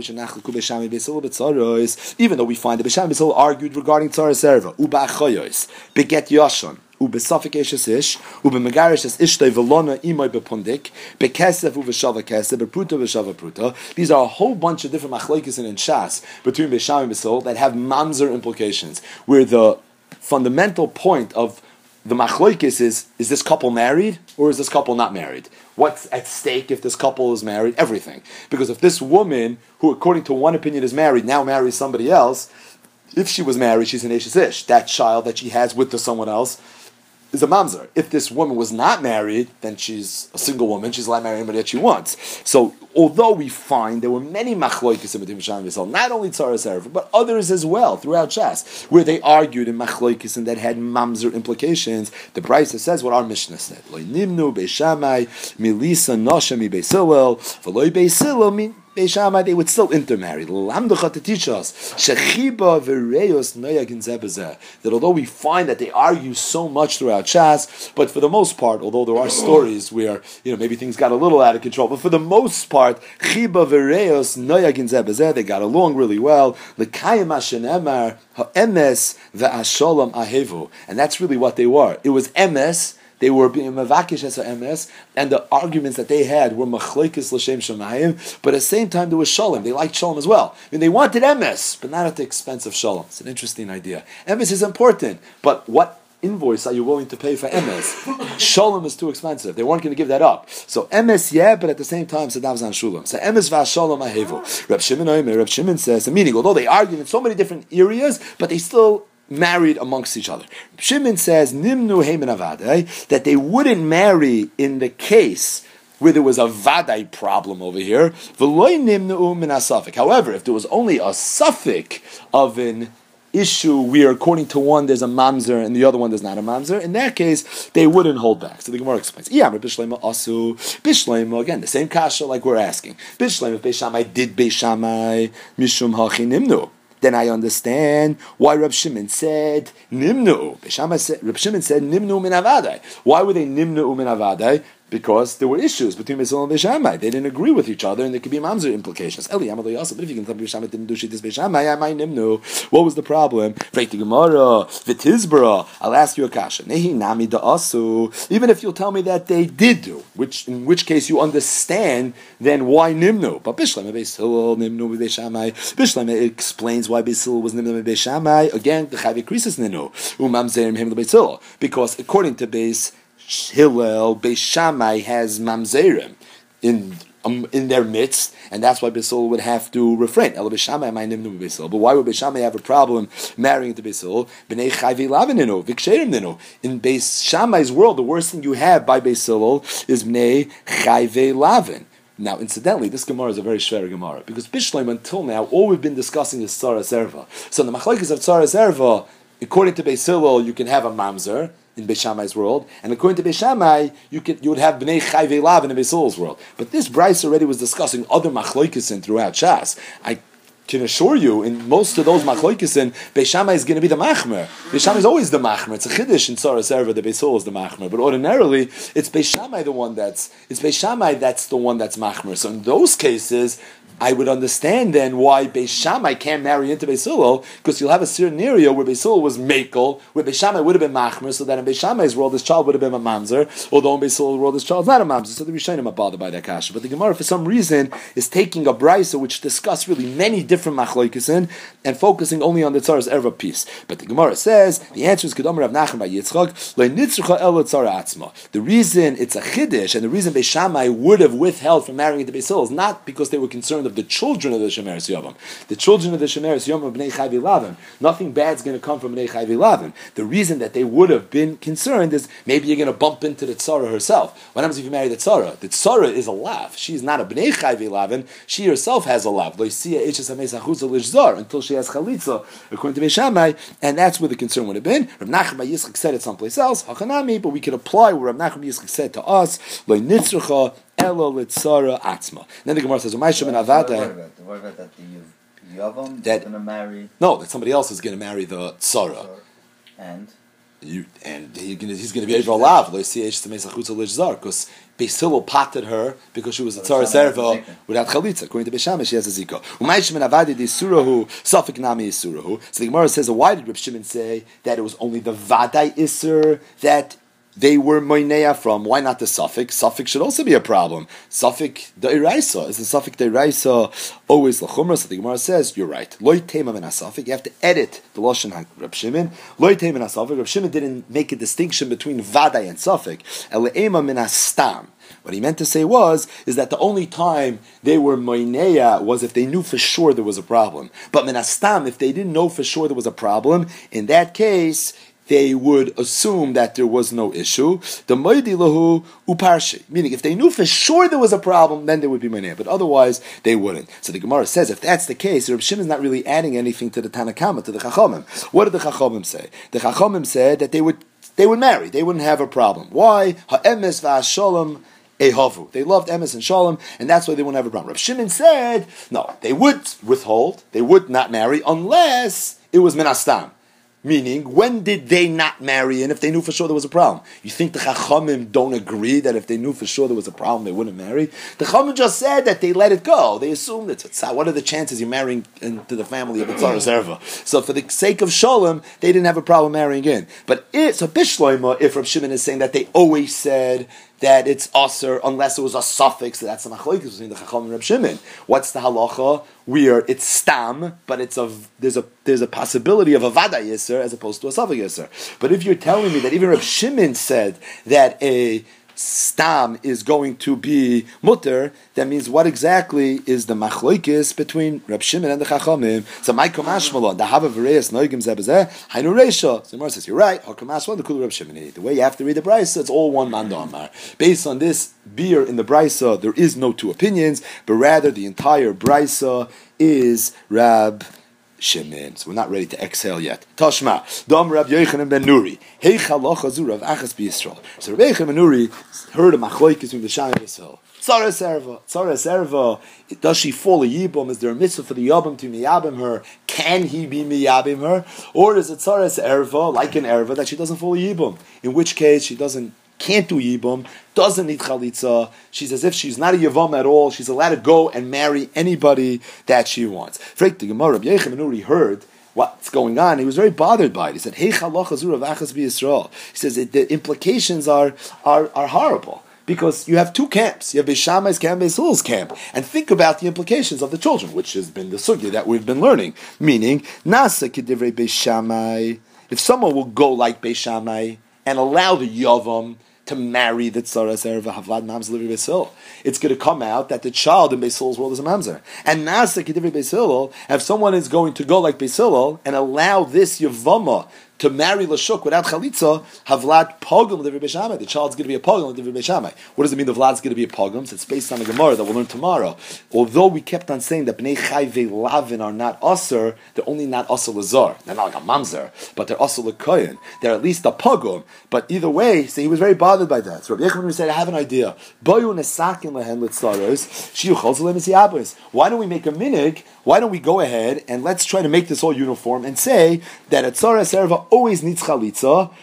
S1: Even though we find that Beis Shammai argued regarding Tzaras Erva, Uba Achoyos, Beget Yashon, Ubesafik Eshes Ish, Ubemegarish Es Ishtay Velona Imoy Bepundik, Bekesef Uveshava Kesef, Bepruta Veshava Pruta. These are a whole bunch of different machlokes in Shas between Beis Shammai and Beis Hillel that have mamzer implications, where the fundamental point of the machlokes is this couple married or is this couple not married? What's at stake if this couple is married? Everything. Because if this woman, who according to one opinion is married, now marries somebody else, if she was married, she's an Eshes Ish. That child that she has with someone else is a mamzer. If this woman was not married, then she's a single woman. She's allowed to marry anybody that she wants. So, although we find there were many machloikis in between Beis Shammai and Beis Hillel, not only Tzaras Erva, but others as well throughout Shas, where they argued in machloikis and that had mamzer implications, the Brisa says what our Mishnah said: Lo nimnu Beis Shammai milisa nosha mi Beis Hillel, v'lo Beis Hillel min Beis Shammai, they would still intermarry. Lamducha to teach us shechiba v'reyos noyagin zebazeh, that although we find that they argue so much throughout Shas, but for the most part, although there are stories where maybe things got a little out of control, but for the most part, chiba v'reyos noyagin zebazeh, they got along really well. L'kayim hashenemar ha'emes ve'asholom ahevu, and that's really what they were. It was emes, they were being mavakish as a emes, and the arguments that they had were machlekes l'shem shemayim, but at the same time there was shalom. They liked shalom as well. I mean, they wanted emes, but not at the expense of shalom. It's an interesting idea. Emes is important, but what invoice are you willing to pay for emes? Shalom is too expensive. They weren't going to give that up. So emes, yeah, but at the same time, Sadav Zan Shulam. So emes v'ashalom ahevu. Reb Shimon says, meaning, although they argued in so many different areas, but they still married amongst each other. Reb Shimon says, nimnu heimen avadai, that they wouldn't marry in the case where there was a vadai problem over here. V'loi nimnu min asafik. However, if there was only a suffix of an issue where, according to one, there's a mamzer and the other one there's not a mamzer, in that case, they wouldn't hold back. So the Gemara explains. Bishlema, again, the same kasha like we're asking. Bishlema, if Beis Shammai did Beis Shammai, mishum hachi nimnu. Then I understand why Reb Shimon said nimnu. Reb Shimon said nimnu min avadai. Why were they nimnu min avadai? Because there were issues between Beis Hillel and Beis Shammai. They didn't agree with each other, and there could be mamzer implications. But if you can tell me Beis Shammai didn't do shittas Beis Shammai, I might nimnu. What was the problem? I'll ask you a kasha. Even if you'll tell me that they did do, in which case you understand, then why nimnu? But Bishlema Beis Hillel nimnu Beis Shammai. Bishlema explains why Beis Hillel was nimnu Beis Shammai. Again, the Chavi Krisis nimnu umamzerim him Beis Hillel, because according to Beis Hillel, Beis Shammai has mamzerim in their midst, and that's why Beis Hillel would have to refrain. But why would Beis Shammai have a problem marrying into Beis Hillel? In Beis Shammai's world, the worst thing you have by Beis Hillel is Bnei Chayve Lavin. Now, incidentally, this Gemara is a very shver Gemara, because Bishleim, until now, all we've been discussing is Tzaras Erva. So in the Machlekes of Tzaras Erva, according to Beis Hillel, you can have a mamzer in Beis Shammai's world, and according to Beis Shammai, you would have Bnei Chayve Lavin in Beis Hillel's world. But this Bryce already was discussing other Machlekesen throughout Shas. I can assure you, in most of those Machlekesen, Beis Shammai is going to be the Machmer. Beis Shammai is always the Machmer. It's a Chiddush in Tzaras Erva, the Beis Hillel is the Machmer. But ordinarily, it's Beis Shammai the one that's Machmer. So in those cases, I would understand then why Beis Shammai can't marry into Beis Hillel, because you'll have a certain area where Beis Hillel was Mekel, where Beis Shammai would have been Machmer, so that in Beis Shammai's world this child would have been a Mamzer, although in Beis Hillel's world this child is not a Mamzer, so the Rishonim are bothered by that kasha. But the Gemara, for some reason, is taking a brisa which discuss really many different machlokesen and focusing only on the Tzaras Erva piece. But the Gemara says, the answer is Kedom Rav Nachman by Yitzchak, Lo nitzrucha elo tzara atzma. The reason it's a Chiddush, and the reason Beis Shammai would have withheld from marrying into Beis Hillel is not because they were concerned of the children of the Shemeres Yavam. The children of the Shemeres Yavam, Bnei Chayve Lavin, nothing bad's going to come from Bnei Chayve Lavin. The reason that they would have been concerned is maybe you're going to bump into the Tzara herself. What happens if you marry the Tzara? The Tzara is a lav. She's not a Bnei Chayve Lavin. She herself has a lav. Until she has chalitza, according to Beis Shammai, and that's where the concern would have been. Rav Nachman bar Yitzchak said it someplace else, Hachanami, but we could apply what Rav Nachman bar Yitzchak said to us, Lo nitzrucha elo litzara atzma. Then the Gemara says, What about that the Yavam is going to marry? No, that somebody else is going to marry the Tzara. And he's going to be able to lav. Because Beis Hillel patted her because she was a Tzaras Erva without chalitza. According to Beis Shammai, she has a zika. So the Gemara says, why did Reb Shimon say that it was only the vadai iser that they were moineya from? Why not the suffix? Suffix should also be a problem. Suffix deiraisa. Is the suffix deiraisa always lachumra? So the Gemara says, you're right. Loi tema min suffix. You have to edit the lashon Reb Shimon. Loi tema min suffix. Reb Shimon didn't make a distinction between vadai and suffix. Ele'ema min stam. What he meant to say is that the only time they were moineya was if they knew for sure there was a problem. But min stam, if they didn't know for sure there was a problem, in that case, they would assume that there was no issue. The moidi lahu uparshi, meaning if they knew for sure there was a problem, then they would be money, but otherwise they wouldn't. So the Gemara says, if that's the case, Reb Shimon is not really adding anything to the Tanakama, to the Chachamim. What did the Chachamim say? The Chachamim said that they would marry, they wouldn't have a problem. Why? Ha'emes va'asholem ehavu. They loved emes and shalom, and that's why they wouldn't have a problem. Reb Shimon said, no, they would withhold, they would not marry unless it was minastam. Meaning, when did they not marry? And if they knew for sure there was a problem, you think the Chachamim don't agree that if they knew for sure there was a problem, they wouldn't marry? The Chachamim just said that they let it go. They assumed it's what are the chances you're marrying into the family of a Tzara Serva? So for the sake of Shalom, they didn't have a problem marrying in. But so Bishloima, if Reb Shimon is saying that they always said that it's aser unless it was a suffix, that's a machlokes between the Chacham and Reb Shimon. What's the halacha? Where it's stam, but there's a possibility of a vada yisr as opposed to a suffix yisr. But if you're telling me that even Reb Shimon said that a stam is going to be mutter, that means what exactly is the machlokes between Reb Shimon and the Chachamim? So my komashmalon, the hava v'reis noigim zebazeh, hainu reisha. So the Gemara says, you're right, hakamashmalon, the kul Reb Shimon. The way you have to read the brisa, it's all one man damar. Based on this beer in the brisa, there is no two opinions, but rather the entire brisa is Rab Shimon. So we're not ready to exhale yet. Tashma, Dam Rab Yochanan ben Nuri. Hey chalacha zu Rav Achas b'Yisrael. So Rab Yochanan ben Nuri heard a machlokes between the Shai and Yisrael. Tzara Serva. Does she fall a yibum? Is there a mitzvah for the yabum to miyabim her? Can he be miyabim her? Or is it Tzara Serva, like an erva, that she doesn't fall a yibum? In which case she can't do yibum, doesn't need chalitza. She's as if she's not a yavam at all. She's allowed to go and marry anybody that she wants. Frek the Gemara, Rabbi Yochanan ben Nuri heard what's going on. He was very bothered by it. He said, "Hey chalacha zu Rav Achas b'Yisrael." He says the implications are horrible. Because you have two camps. You have Beis Shammai's camp, Beis Hillel's camp. And think about the implications of the children, which has been the sugya that we've been learning. Meaning, Nasa kedivrei Beis Shammai. If someone will go like Beis Shammai and allow the yavam to marry the tzara serva havlad mamzer living Beis Hillel, it's going to come out that the child in Beis Hillel's world is a mamzer. And Nasa kedivrei Beis Hillel, if someone is going to go like Beis Hillel and allow this yavama to marry Lashuk without Chalitza, Havlad Pogum Livri Beishamai. The child's going to be a Pogum Livri Beishamai. What does it mean the Vlad's going to be a Pogum? So it's based on the Gemara that we'll learn tomorrow. Although we kept on saying that Bnei Chai Ve'Lavin are not Aser, they're only not Aser Lazar. They're not like a Mamzer, but they're Aser L'Koyin. They're at least a Pogum. But either way, so he was very bothered by that. So Rabbi Yochanan said, I have an idea. Boyu Nesakin Lehen Litzaros, Shiu Chol Zalem. Why don't we make a minig? Why don't we go ahead and let's try to make this all uniform and say that a tzara serva always needs chalitza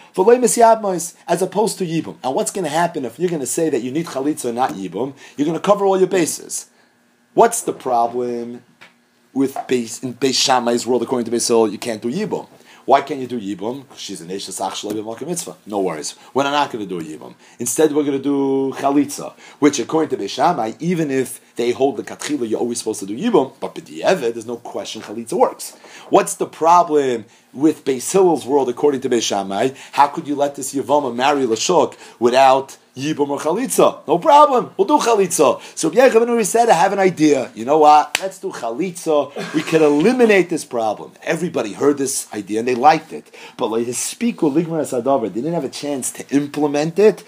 S1: as opposed to yibum. And what's going to happen if you're going to say that you need chalitza and not yibum? You're going to cover all your bases. What's the problem with in Beis Shammai's world according to Beis Hillel? You can't do yibum. Why can't you do yibum? Because she's an Eishes Ach Shalei B'Malka Mitzvah. No worries. We're not going to do yibum. Instead, we're going to do chalitza, which according to Beis Shammai, even if they hold the katchila, you're always supposed to do yibum, but b'di'evet, there's no question chalitza works. What's the problem with Beis Hillel's world according to Beis Shammai? How could you let this yavama marry Lashuk without yibum or chalitza? No problem. We'll do chalitza. So Rabbi Yochanan ben Nuri said, I have an idea. You know what? Let's do chalitza. We can eliminate this problem. Everybody heard this idea and they liked it. But like his speaker, Ligmar Sadavar, they didn't have a chance to implement it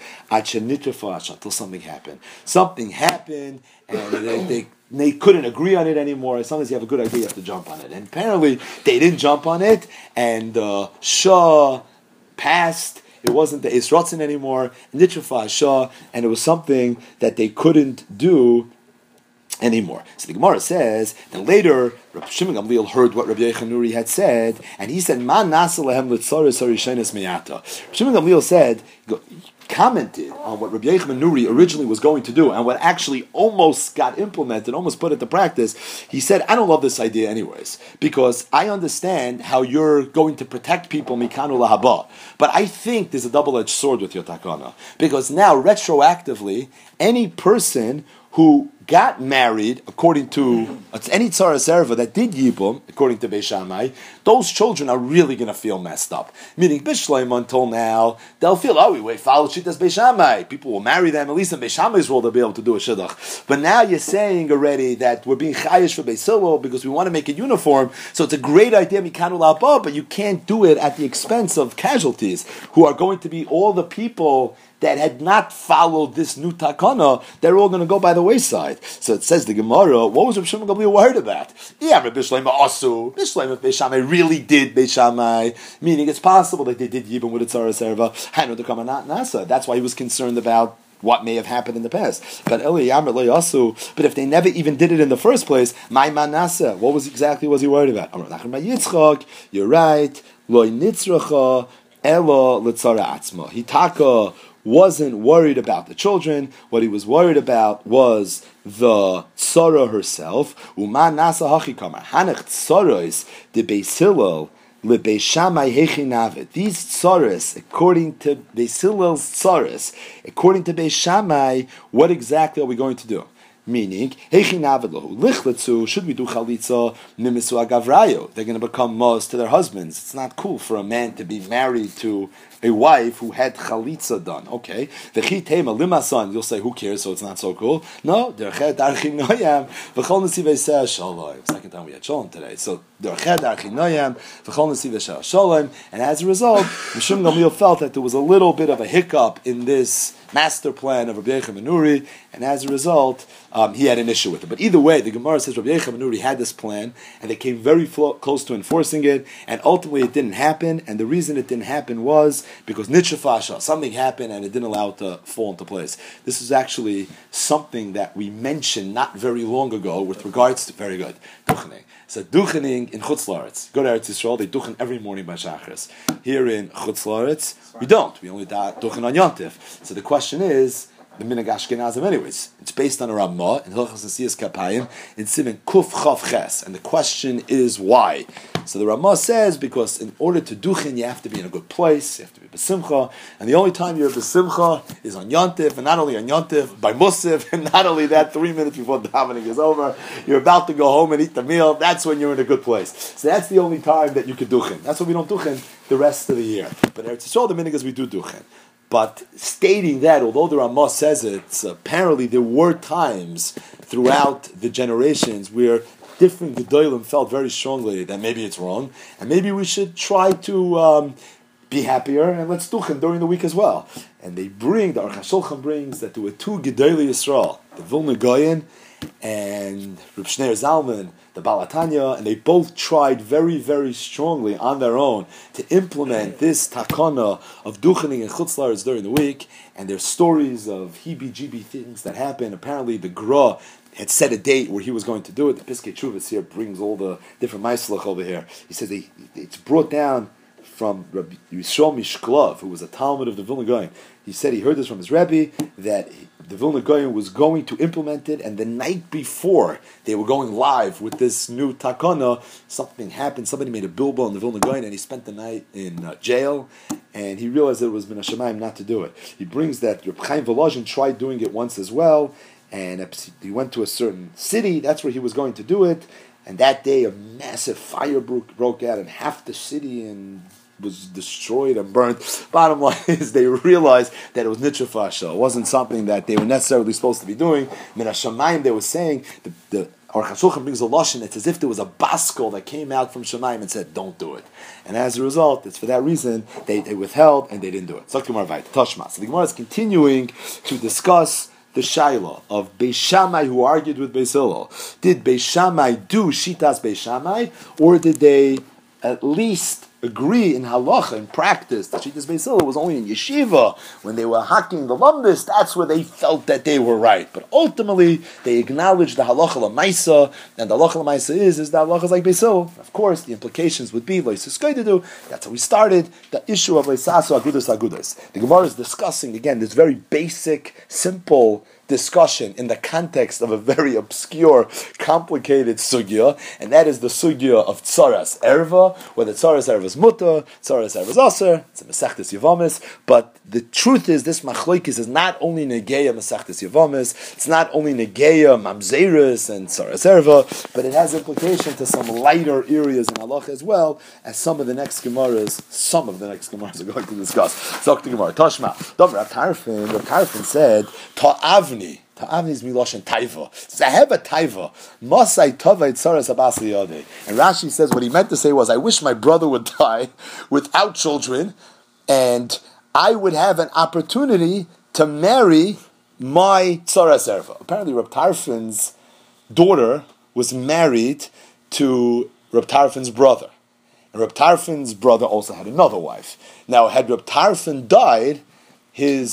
S1: until something happened. Something happened and they couldn't agree on it anymore. As long as you have a good idea, you have to jump on it. And apparently they didn't jump on it and Shah passed. It wasn't the Eis Ratzin anymore, Nitrafa Shah, and it was something that they couldn't do anymore. So the Gemara says, then later, Rabbi Shimon Gamliel heard what Rabbi Yochanan ben Nuri had said, and he said, "Ma nasa lehem l'tzaros harishonos meyata." Rabbi Shimon Gamliel said, commented on what Rabbi Yochanan ben Nuri originally was going to do, and what actually almost got implemented, almost put into practice. He said, I don't love this idea anyways, because I understand how you're going to protect people mikanu lahaba, but I think there's a double-edged sword with your takana, because now, retroactively, any person who got married, according to any tzara serva that did yibum, according to Beis Shammai, those children are really going to feel messed up. Meaning, Bishleim until now, they'll feel, we follow Shittas Beis Shammai. People will marry them, at least in Beis Shammai's world, they'll be able to do a shidduch. But now you're saying already that we're being chayish for Beis Hillel because we want to make it uniform, so it's a great idea, mikanu la'aba, but you can't do it at the expense of casualties, who are going to be all the people that had not followed this new takana, they're all going to go by the wayside. So it says the Gemara, what was Rabbi Shimon Gamliel worried about? Yeah, Rabbi Shlomo Asu. Bishleim Beis Shammai really did Beis Shammai, meaning it's possible that they did Yibum with a Tzara Serva. Hanu the Kama not Nasa. That's why he was concerned about what may have happened in the past. But if they never even did it in the first place, my manasa, what was he worried about? You're right. Hitaka wasn't worried about the children. What he was worried about was the tzara herself. Uman nasa hachikama hanach tzaros de Beis Hillel leBeis Shammai hechinavet. These tzaros, according to Beis Hillel's tzaros, according to Beis Shammai, what exactly are we going to do? Meaning, should we do chalitza nimisu agavrayo? They're going to become mos to their husbands. It's not cool for a man to be married to a wife who had chalitza done. Okay. You'll say, who cares, so it's not so cool. No. Second time we had shalom today. So, and as a result, Mishum Gamliel felt that there was a little bit of a hiccup in this master plan of Rabbi Yochanan ben Nuri, and as a result, he had an issue with it. But either way, the Gemara says Rabbi Yochanan ben Nuri had this plan, and they came very close to enforcing it, and ultimately it didn't happen, and the reason it didn't happen was because Nitshafasha, something happened, and it didn't allow it to fall into place. This is actually something that we mentioned not very long ago with regards to, very good, Duchening. So duchening in Chutz La'aretz. Go to Eretz Yisrael, they duchen every morning by Shachris. Here in Chutz La'aretz, we don't. We only duchen on Yontif. So the question is, the Minhag Ashkenazim anyways. It's based on a Ramah in Hilchos Nesiyas Kapayim in Siman Kuf Chav Ches. And the question is why? So the Ramah says because in order to duchen you have to be in a good place, you have to be b'simcha, and the only time you're b'simcha is on Yontif, and not only on Yontif, by Musaf, and not only that, 3 minutes before the davening is over, you're about to go home and eat the meal, that's when you're in a good place. So that's the only time that you could duchen. That's why we don't duchen the rest of the year. But Eretz Yisrael, the minhag is we do duchen. But stating that, although the Ramah says it, apparently there were times throughout the generations where different Gedolim felt very strongly that maybe it's wrong, and maybe we should try to be happier, and let's duchen during the week as well. And they bring, the Aruch HaShulchan brings that there were two Gedolei Yisrael, the Vilna Gaon and Reb Shneir Zalman, the Baal HaTanya, and they both tried very, very strongly on their own to implement this takana of duchening and Chutz La'aretz during the week, and there's stories of heebie-jeebie things that happened. Apparently the Gra had set a date where he was going to do it. The Piskei Teshuvos here brings all the different Maislach over here. He says it's brought down from Rabbi Yisrael Mishklov, who was a Talmud of the Vilna Gaon. He said he heard this from his Rebbe, that the Vilna Gaon was going to implement it, and the night before they were going live with this new takana, something happened. Somebody made a bilbo in the Vilna Gaon, and he spent the night in jail, and he realized that it was Min HaShamayim not to do it. He brings that Reb Chaim Volozhin tried doing it once as well, and he went to a certain city, that's where he was going to do it, and that day a massive fire broke out in half the city and was destroyed and burnt. Bottom line is they realized that it was Nitshafasha. It wasn't something that they were necessarily supposed to be doing. Min HaShamayim, they were saying, the Aruch HaShulchan brings a lashon, it's as if there was a baskel that came out from Shamayim and said, don't do it. And as a result, it's for that reason they withheld and they didn't do it. So the Gemara is continuing to discuss the Shaila of Beis Shammai who argued with Beis Hillel. Did Beis Shammai do Shitas Beis Shammai, or did they at least agree in halacha, in practice, that Shitas Beis Hillel was only in yeshiva, when they were hacking the lumbus, that's where they felt that they were right. But ultimately, they acknowledged the halacha l'maisa, and the halacha l'maisa is that halacha is like Beis Hillel. Of course, the implications would be, that's how we started, the issue of leisasu agudas agudas. The Gemara is discussing, again, this very basic, simple discussion in the context of a very obscure, complicated sugya, and that is the sugya of tzaras erva, whether tzaras erva is muta, tzaras erva is aser, it's a Masechtas Yevamis, but the truth is this machlokes is not only negeya Masechtas Yevamis, it's not only negeya mamzeris and tzaras erva, but it has implication to some lighter areas in halacha as well, as some of the next Gemaras are going to discuss. Zok the Gemara, Tashma, Rav Tarfon said, Ta'avni is miloshen taiva. Zaheba taiva. Masai tava itzaras abasi yodei. And Rashi says what he meant to say was, I wish my brother would die without children, and I would have an opportunity to marry my tzaras erva. Apparently, Reb Tarfon's daughter was married to Reb Tarfon's brother, and Reb Tarfon's brother also had another wife. Now, had Reb Tarfon died, his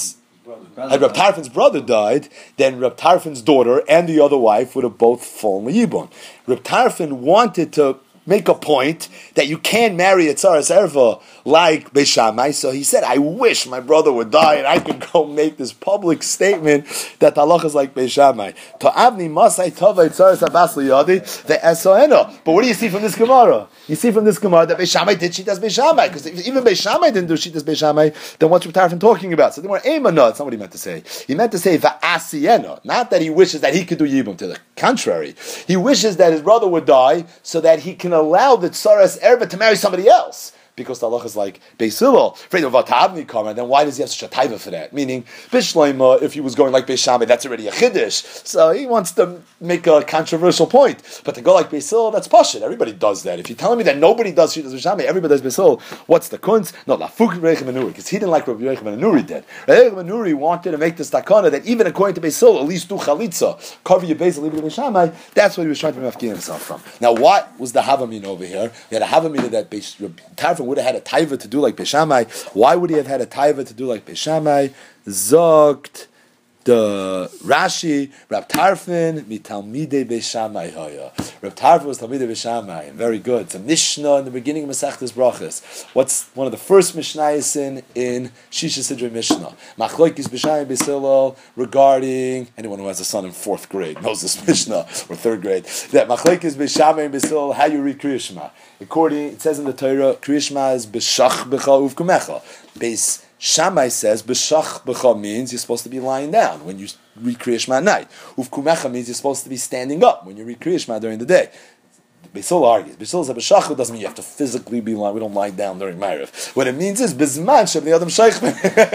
S1: had Reb Tarfon's brother died, then Reb Tarfon's daughter and the other wife would have both fallen Yibum. Reb Tarfon wanted to make a point that you can't marry a tzaras erva like Beis Shammai. So he said, I wish my brother would die and I could go make this public statement that the halacha is like Beis Shammai. Ta'avni masai tavai tzaras abbas liyadi ve'esoeno. But what do you see from this Gemara? You see from this Gemara that Beis Shammai did Shitas Beis Shammai, because if even Beis Shammai didn't do Shitas Beis Shammai, then what's Reb Tarfon talking about? So they were no, that's not what he meant to say. He meant to say va'asieno, not that he wishes that he could do Yibum. To the contrary, he wishes that his brother would die so that he can allow the tzaras erva to marry somebody else. Because the halacha is like Beis Hillel, afraid of Vatavni Kamar, then why does he have such a taiva for that? Meaning, Bishleima, if he was going like Beis Shammai, that's already a chiddush. So he wants to make a controversial point. But to go like Beis Hillel, that's pashut. Everybody does that. If you're telling me that nobody does Shitas Beis Shammai, everybody does Beis Hillel, what's the kunz? No, Lafuk Reichem Anuri, because he didn't like Rabbi Yochanan ben Anuri did. Rabbi Yochanan ben Anuri wanted to make this takana that even according to Beis Hillel, at least do chalitza, cover your base and leave it in Beis Shammai. That's what he was trying to mafkin himself from. Now, what was the havamin over here? He had a havamin that Tarfon would have had a taiva to do like Beis Shammai. Why would he have had a taiva to do like Beis Shammai? Zogt the Rashi, Reb Tarfon mitalmidei Beis Shammai hoya. Reb Tarfon was talmidei Beis Shammai. Very good. It's a Mishnah in the beginning of Masechtas Brachos. What's one of the first Mishnayos in Shisha Sidrei Mishnah? Machlokes Beis Shammai Beis Hillel regarding anyone who has a son in 4th grade knows this Mishnah, or 3rd grade. That Machlokes Beis Shammai and Beis Hillel, how you read Kriya Shema. According, it says in the Torah, Kriya Shema is b'shach b'cha uvkumecha. Beis Shammai says b'shach b'cha means you're supposed to be lying down when you read Kriya Shema at night. Uvkumecha means you're supposed to be standing up when you read Kriya Shema during the day. Beis Hillel argues. Beis Hillel says b'shach doesn't mean you have to physically be lying. We don't lie down during Ma'ariv. What it means is b'zman shem the adam shaychman.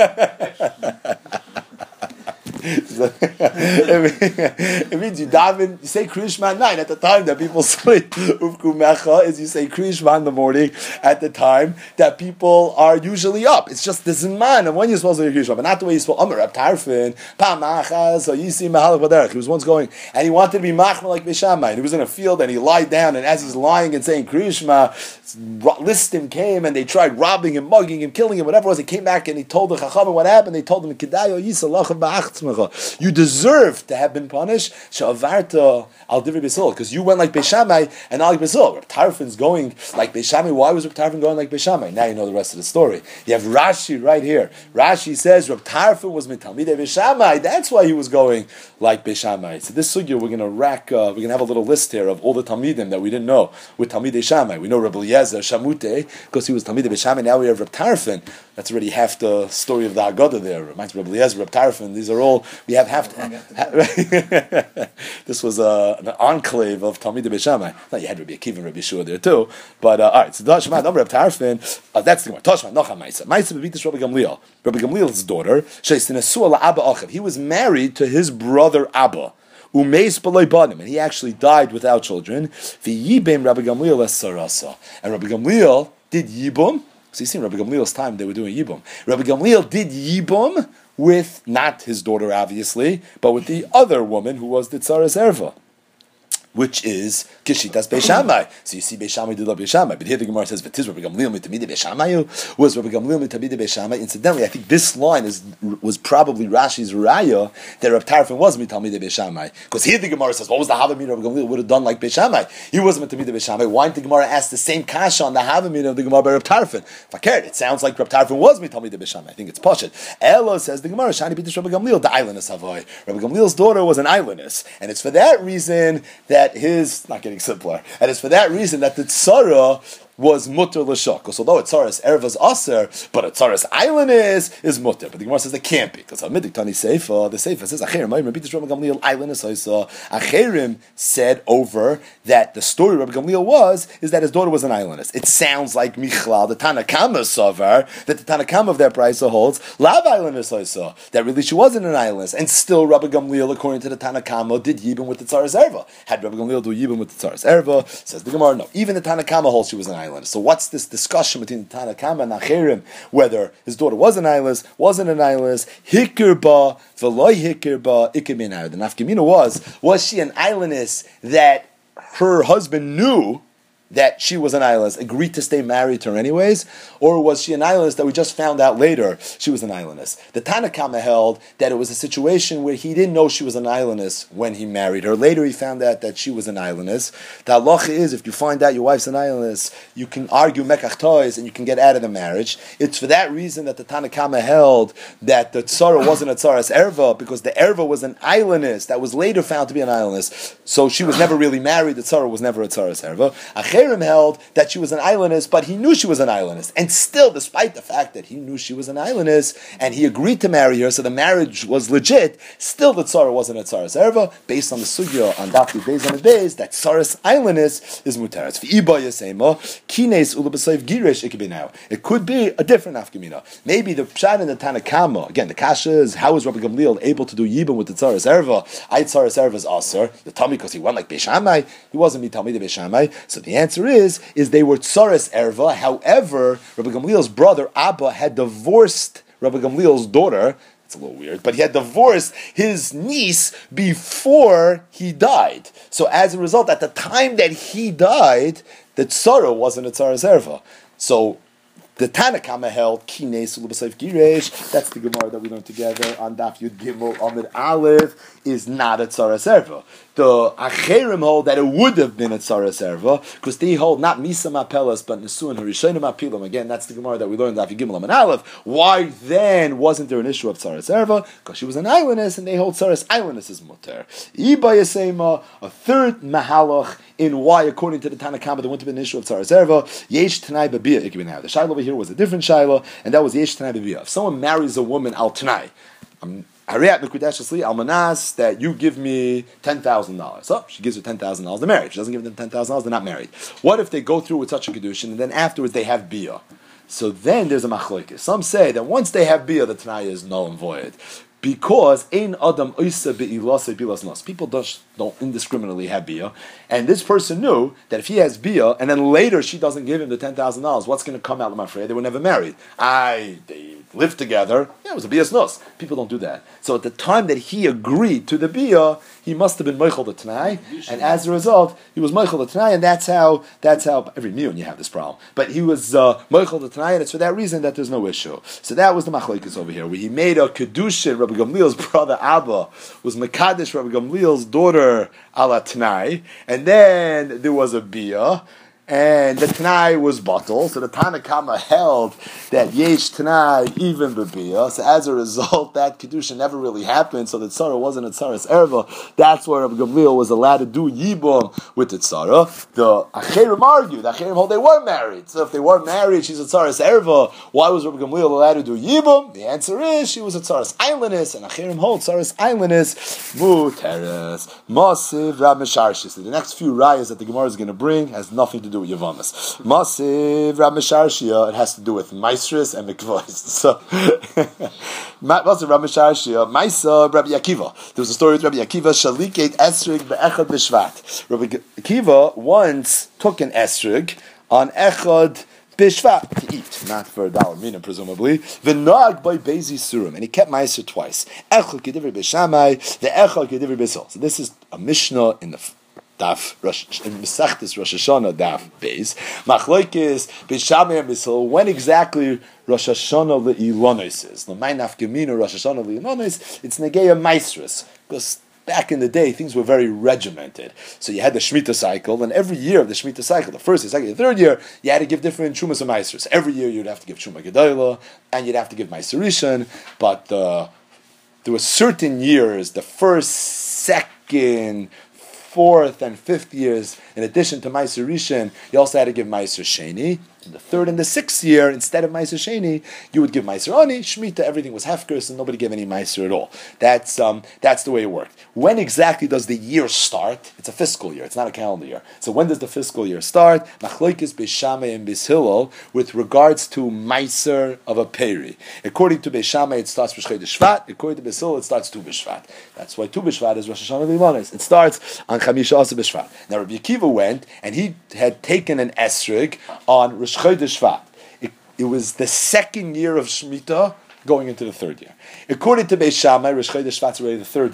S1: It means you daven, you say Kriya Shema at night at the time that people sleep. Uvkumecha is you say Kriya Shema in the morning at the time that people are usually up. It's just the zman of when you're supposed to do Kriya Shema, but not the way you're supposed to. Amar Reb Tarfon, Pa'machas, or Yisi Mahalach Baderech. He was once going, and he wanted to be machmer like Beis Shammai, and he was in a field, and he lied down, and as he's lying and saying Kriya Shema, Listim came, and they tried robbing him, mugging him, killing him, whatever it was. He came back, and he told the Chacham what happened. They told him, Kedayo Yisa Lachem Ba'achtzmecha. You deserve to have been punished, Sha'avarta al Divrei Beis Hillel, because you went like Beis Shammai and not like Beis Hillel. Reb Tarfon's going like Beis Shammai. Why was Reb Tarfon going like Beis Shammai? Now you know the rest of the story. You have Rashi right here. Rashi says Reb Tarfon was mitalmidei Beis Shammai. That's why he was going like Beis Shammai. So this sugya we're going to we're going to have a little list here of all the talmidim that we didn't know with talmidei Shammai. We know Reb Eliezer Shamute because he was talmidei Beis Shammai. Now we have Reb Tarfon. That's already half the story of the Haggadah there. Reminds me of Reb Eliezer, Reb Tarfon. These are all we have half. This was an enclave of Talmidei Beis Shammai. Now you had Rabbi Akiva and Rabbi Yeshua there too. But all right, so Tashma number of Tarfon. That's the one. Tashma Nocha Ma'isa. Ma'isa bebitis Rabbi Gamliel. Rabbi Gamliel's daughter. Sheistinasua la'Abba Achav. He was married to his brother Abba. Umeis b'loy banim, and he actually died without children. V'yibim Rabbi Gamliel es sarasa. And Rabbi Gamliel did yibum. So you see, in Rabbi Gamliel's time they were doing yibum. Rabbi Gamliel did yibum with not his daughter, obviously, but with the other woman who was the tzaras erva, which is Kishitas Beis Shammai. So you see Beis Shammai did love Beis Shammai. But here the Gemara says, V'tiz Rabbi Gamliel mitamidei Beis Shammai. Was Rabbi Gamliel mitamidei Beis Shammai? Incidentally, I think this line was probably Rashi's raya that Rabbi Tarfon was mitamidei Beis Shammai. Because here the Gemara says, what was the Havamina Rabbi Gamliel would have done like Beis Shammai? He wasn't mitamidei Beis Shammai. Why didn't the Gemara ask the same kasha on the Havamina of the Gemara by Rabbi Tarfon? Fakir, it sounds like Rabbi Tarfon was mitamidei Beis Shammai. I think it's Pashut. Elo says the Gemara, Shani B'tish Rabbi Gamliel, the islandess Havoy. Rabbi Gamliel's daughter was an islandess. And it's for that reason that his, not getting simpler, and it's for that reason that the tzara was mutter l'shak. Because although a tzaras erva's aser, but a tzaras island is mutter. But the Gemara says it can't be. Because Hamidik Tani Seifa, the Seifa says, Acherim, Rabbi Gamliel island is Haisa. Acherim said over that the story of Rabbi Gamliel is that his daughter was an islandess. It sounds like Michlal, the Tanakama Savar, that the Tanakama of that Brisa holds, Lav island is Haisa, that really she wasn't an islandess. And still Rabbi Gamliel, according to the Tanakama, did Yibam with the tzaras erva. Had Rabbi Gamliel do Yibam with the tzaras erva, says the Gemara, no. Even the Tanakama holds she was an islandess. So what's this discussion between the Tanakama and Acherim, whether his daughter was an islandess, wasn't an islandess, hikirba, veloy hikirba, ikibinayah. The nafkamina was she an islandess that her husband knew that she was an islandess, agreed to stay married to her anyways, or was she an islandess that we just found out later she was an islandess? The Tanna Kama held that it was a situation where he didn't know she was an islandess when he married her. Later he found out that she was an islandess. The halacha is, if you find out your wife's an islandess, you can argue mekach toys and you can get out of the marriage. It's for that reason that the Tanna Kama held that the tzara wasn't a tzaras erva, because the erva was an islandess that was later found to be an islandess. So she was never really married. The tzara was never a tzaras erva. Acherim held that she was an islandess, but he knew she was an islandess. And still, despite the fact that he knew she was an islandess, and he agreed to marry her, so the marriage was legit, still the tzara wasn't a tzaras erva, based on the sugya on Daf Beis on the Beis, that tzaras islandess is muteres. V'iba yasema, kines ulabasayv girish ikibinau. It could be a different afkamina. Maybe the pshat in the Tanna Kama, again, the kasha is, how is Rabbi Gamliel able to do yibum with the tzaras erva? I tzaras erva is aser. The tummy, because he went like Beis Shammai, he wasn't mitami the Beis Shammai. So the answer is they were tzaras erva. However, Rabbi Gamliel's brother Abba had divorced Rabbi Gamliel's daughter. It's a little weird, but he had divorced his niece before he died. So as a result, at the time that he died, the tzara wasn't a tzaras erva. So the Tanna Kama held kines ulubasayv giresh. That's the Gemara that we learned together on Daf Yud Gimel Amid Aleph, is not a tzaras erva. The Acherim hold that it would have been a tzaras erva, because they hold not Misa Mapelas, but Nesuin Harishonim Apilam. Again, that's the Gemara that we learned in Daf Yud Gimel Amid Aleph. Why then wasn't there an issue of tzaras erva? Because she was an islandess, and they hold tzaras islandess is muter. Iba Yasema, a third mahalach in why, according to the Tanna Kama, there wouldn't have been an issue of tzaras erva. Yesh Tanai Babiyah Ikibinah. The Shiloh over here was a different Shiloh, and that was Yesh Tanai Babiyah. If someone marries a woman al Tanai, Hariyat Mekudeshesli Almanas, that you give me $10,000. So she gives her $10,000 to marry. If she doesn't give them $10,000, they're not married. What if they go through with such a kedushin and then afterwards they have biyah? So then there's a machlokes. Some say that once they have biyah, the Tanai is null and void. Because ein adam oisa be'ilase bilas nos. People don't indiscriminately have biyah, and this person knew that if he has biyah, and then later she doesn't give him the $10,000, what's going to come out of my afraid? They were never married. They lived together. Yeah, it was a biyas nos. People don't do that. So at the time that he agreed to the biyah, he must have been meichel the Tanai, and as a result, he was meichel the Tanai, and that's how every miyun you have this problem. But he was meichel the Tanai, and it's for that reason that there's no issue. So that was the machlokes over here, where he made a kedushin. Rabbi Gamliel's brother Abba was mekadesh Rabbi Gamliel's daughter ala Tanai, and then there was a biyah, and the Tanai was bottled. So the Tanna Kama held that yesh Tanai even bebiyah. So as a result, that kedusha never really happened. So the tzara wasn't a tzaras erva. That's where Rabbi Gamliel was allowed to do yibum with the tzara. The Acherim argued. The Acherim hold they were married. So if they were married, she's a tzaras erva. Why was Rabbi Gamliel allowed to do yibum? The answer is she was a tzaras islandess, and Acherim hold tzaras islandess muteres masiv Rab Mesharshi. So the next few rayas that the Gemara is going to bring has nothing to do with Yavamas. Masiv Rab Mesharshia, it has to do with Maisris and Mikvos. So, Masiv Rab Mesharshia, Maisa Rabbi Akiva. There was a story with Rabbi Akiva, Shaliket Esrig be'echad b'shvat. Rabbi Akiva once took an esrig on echad b'shvat to eat, not for $1 mina, presumably. V'nag by Bezi Surim, and he kept Meiser twice. Echad kedivri b'shamai, the echad kedivri b'sol. So this is a Mishnah in the Daf in Mesachtes Rosh Hashanah Daf Beis Machlokes Beishamai and Bishil. When exactly Rosh Hashanah le'ilonos is? L'may nafkamina Rosh Hashanah le'ilonos. It's negeya maisrus, because back in the day things were very regimented. So you had the Shemitah cycle, and every year of the Shemitah cycle, the first, the second, the third year, you had to give different shumas and maisrus. Every year you'd have to give Shumah Gedolah, and you'd have to give Meiser Rishon, but there were certain years, the first, second, fourth and fifth years, in addition to Meiser Rishon, you also had to give Meiser Sheni. In the third and the sixth year, instead of Meiser Sheni, you would give Meiser Ani, Shemitah, everything was hefker, and nobody gave any Meiser at all. That's the way it worked. When exactly does the year start? It's a fiscal year, it's not a calendar year. So when does the fiscal year start? Machlokes Beishamai and Bishilel with regards to Meiser of a peri. According to Beishamai, it starts B'Chodesh Shvat. According to Bishilel, it starts Tu B'Shvat. That's why Tu B'Shvat is Rosh Hashanah Limanos. It starts on Chamisha Asa B'Shvat. Now Rabbi Akiva went, and he had taken an esrig on Rosh Chodesh Shvat. It was the second year of Shemitah going into the third year. According to Beis Shammai, Rosh Chodesh Shvat is already the third year.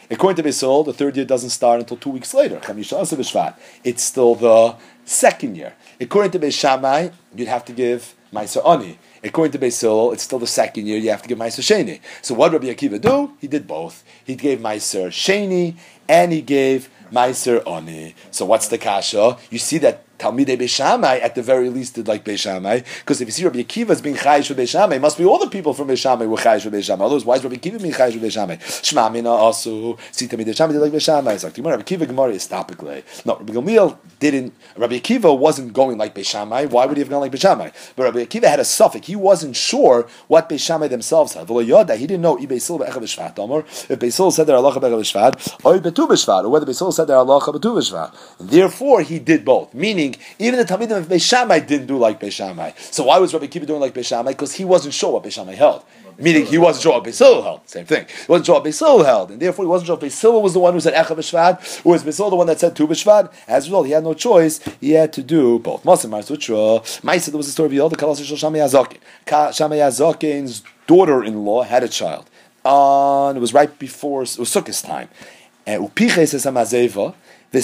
S1: According to Beis Hillel, the third year doesn't start until 2 weeks later. It's still the second year. According to Beis Shammai, you'd have to give Ma'aser Ani. According to Beis Hillel, it's still the second year, you have to give Ma'aser Sheni. So what did Rabbi Akiva do? He did both. He gave Ma'aser Sheni and he gave Ma'aser Ani. So what's the kasha? You see that Talmidei Beis Shammai at the very least did like Beis Shammai, because if you see Rabbi Akiva is being chayish with Beis Shammai, it must be all the people from Beis Shammai were chayish with Beis Shammai. Otherwise, why is Rabbi Akiva being chayish with Beis Shammai? Shema mina asu. See Talmidei Shammai did like Beis Shammai. It's like Rabbi Akiva Gemara is topically. No, Rabbi Gamliel didn't. Rabbi Akiva wasn't going like Beis Shammai. Why would he have gone like Beis Shammai? But Rabbi Akiva had a suffix. He wasn't sure what Beis Shammai themselves had. He didn't know if Beis Hillel said they're halacha be'echav b'shvat, or betu b'shvat, or whether Beis Hillel said they're halacha betu b'shvat. Therefore, he did both. Meaning, even the Talmidim of Beis Shammai didn't do like Beis Shammai. So why was Rabbi Akiva doing like Beis Shammai? Because he wasn't sure what Beis Shammai held. Meaning he wasn't sure what Beis Hillel held. Same thing. He wasn't sure what Beis Hillel held. And therefore he wasn't sure if Beis Hillel was the one who said Echav b'shvat, or was Beis Hillel the one that said Tu b'shvat. As a result, he had no choice. He had to do both. Maser Mar Sutra. Maisa, there was a story of Yod, the Kalas Shel Shammai Azakin. Shammai Azakin's daughter-in-law had a child. It was right before, it was Sukkot's time. Upiches es hamazeva. So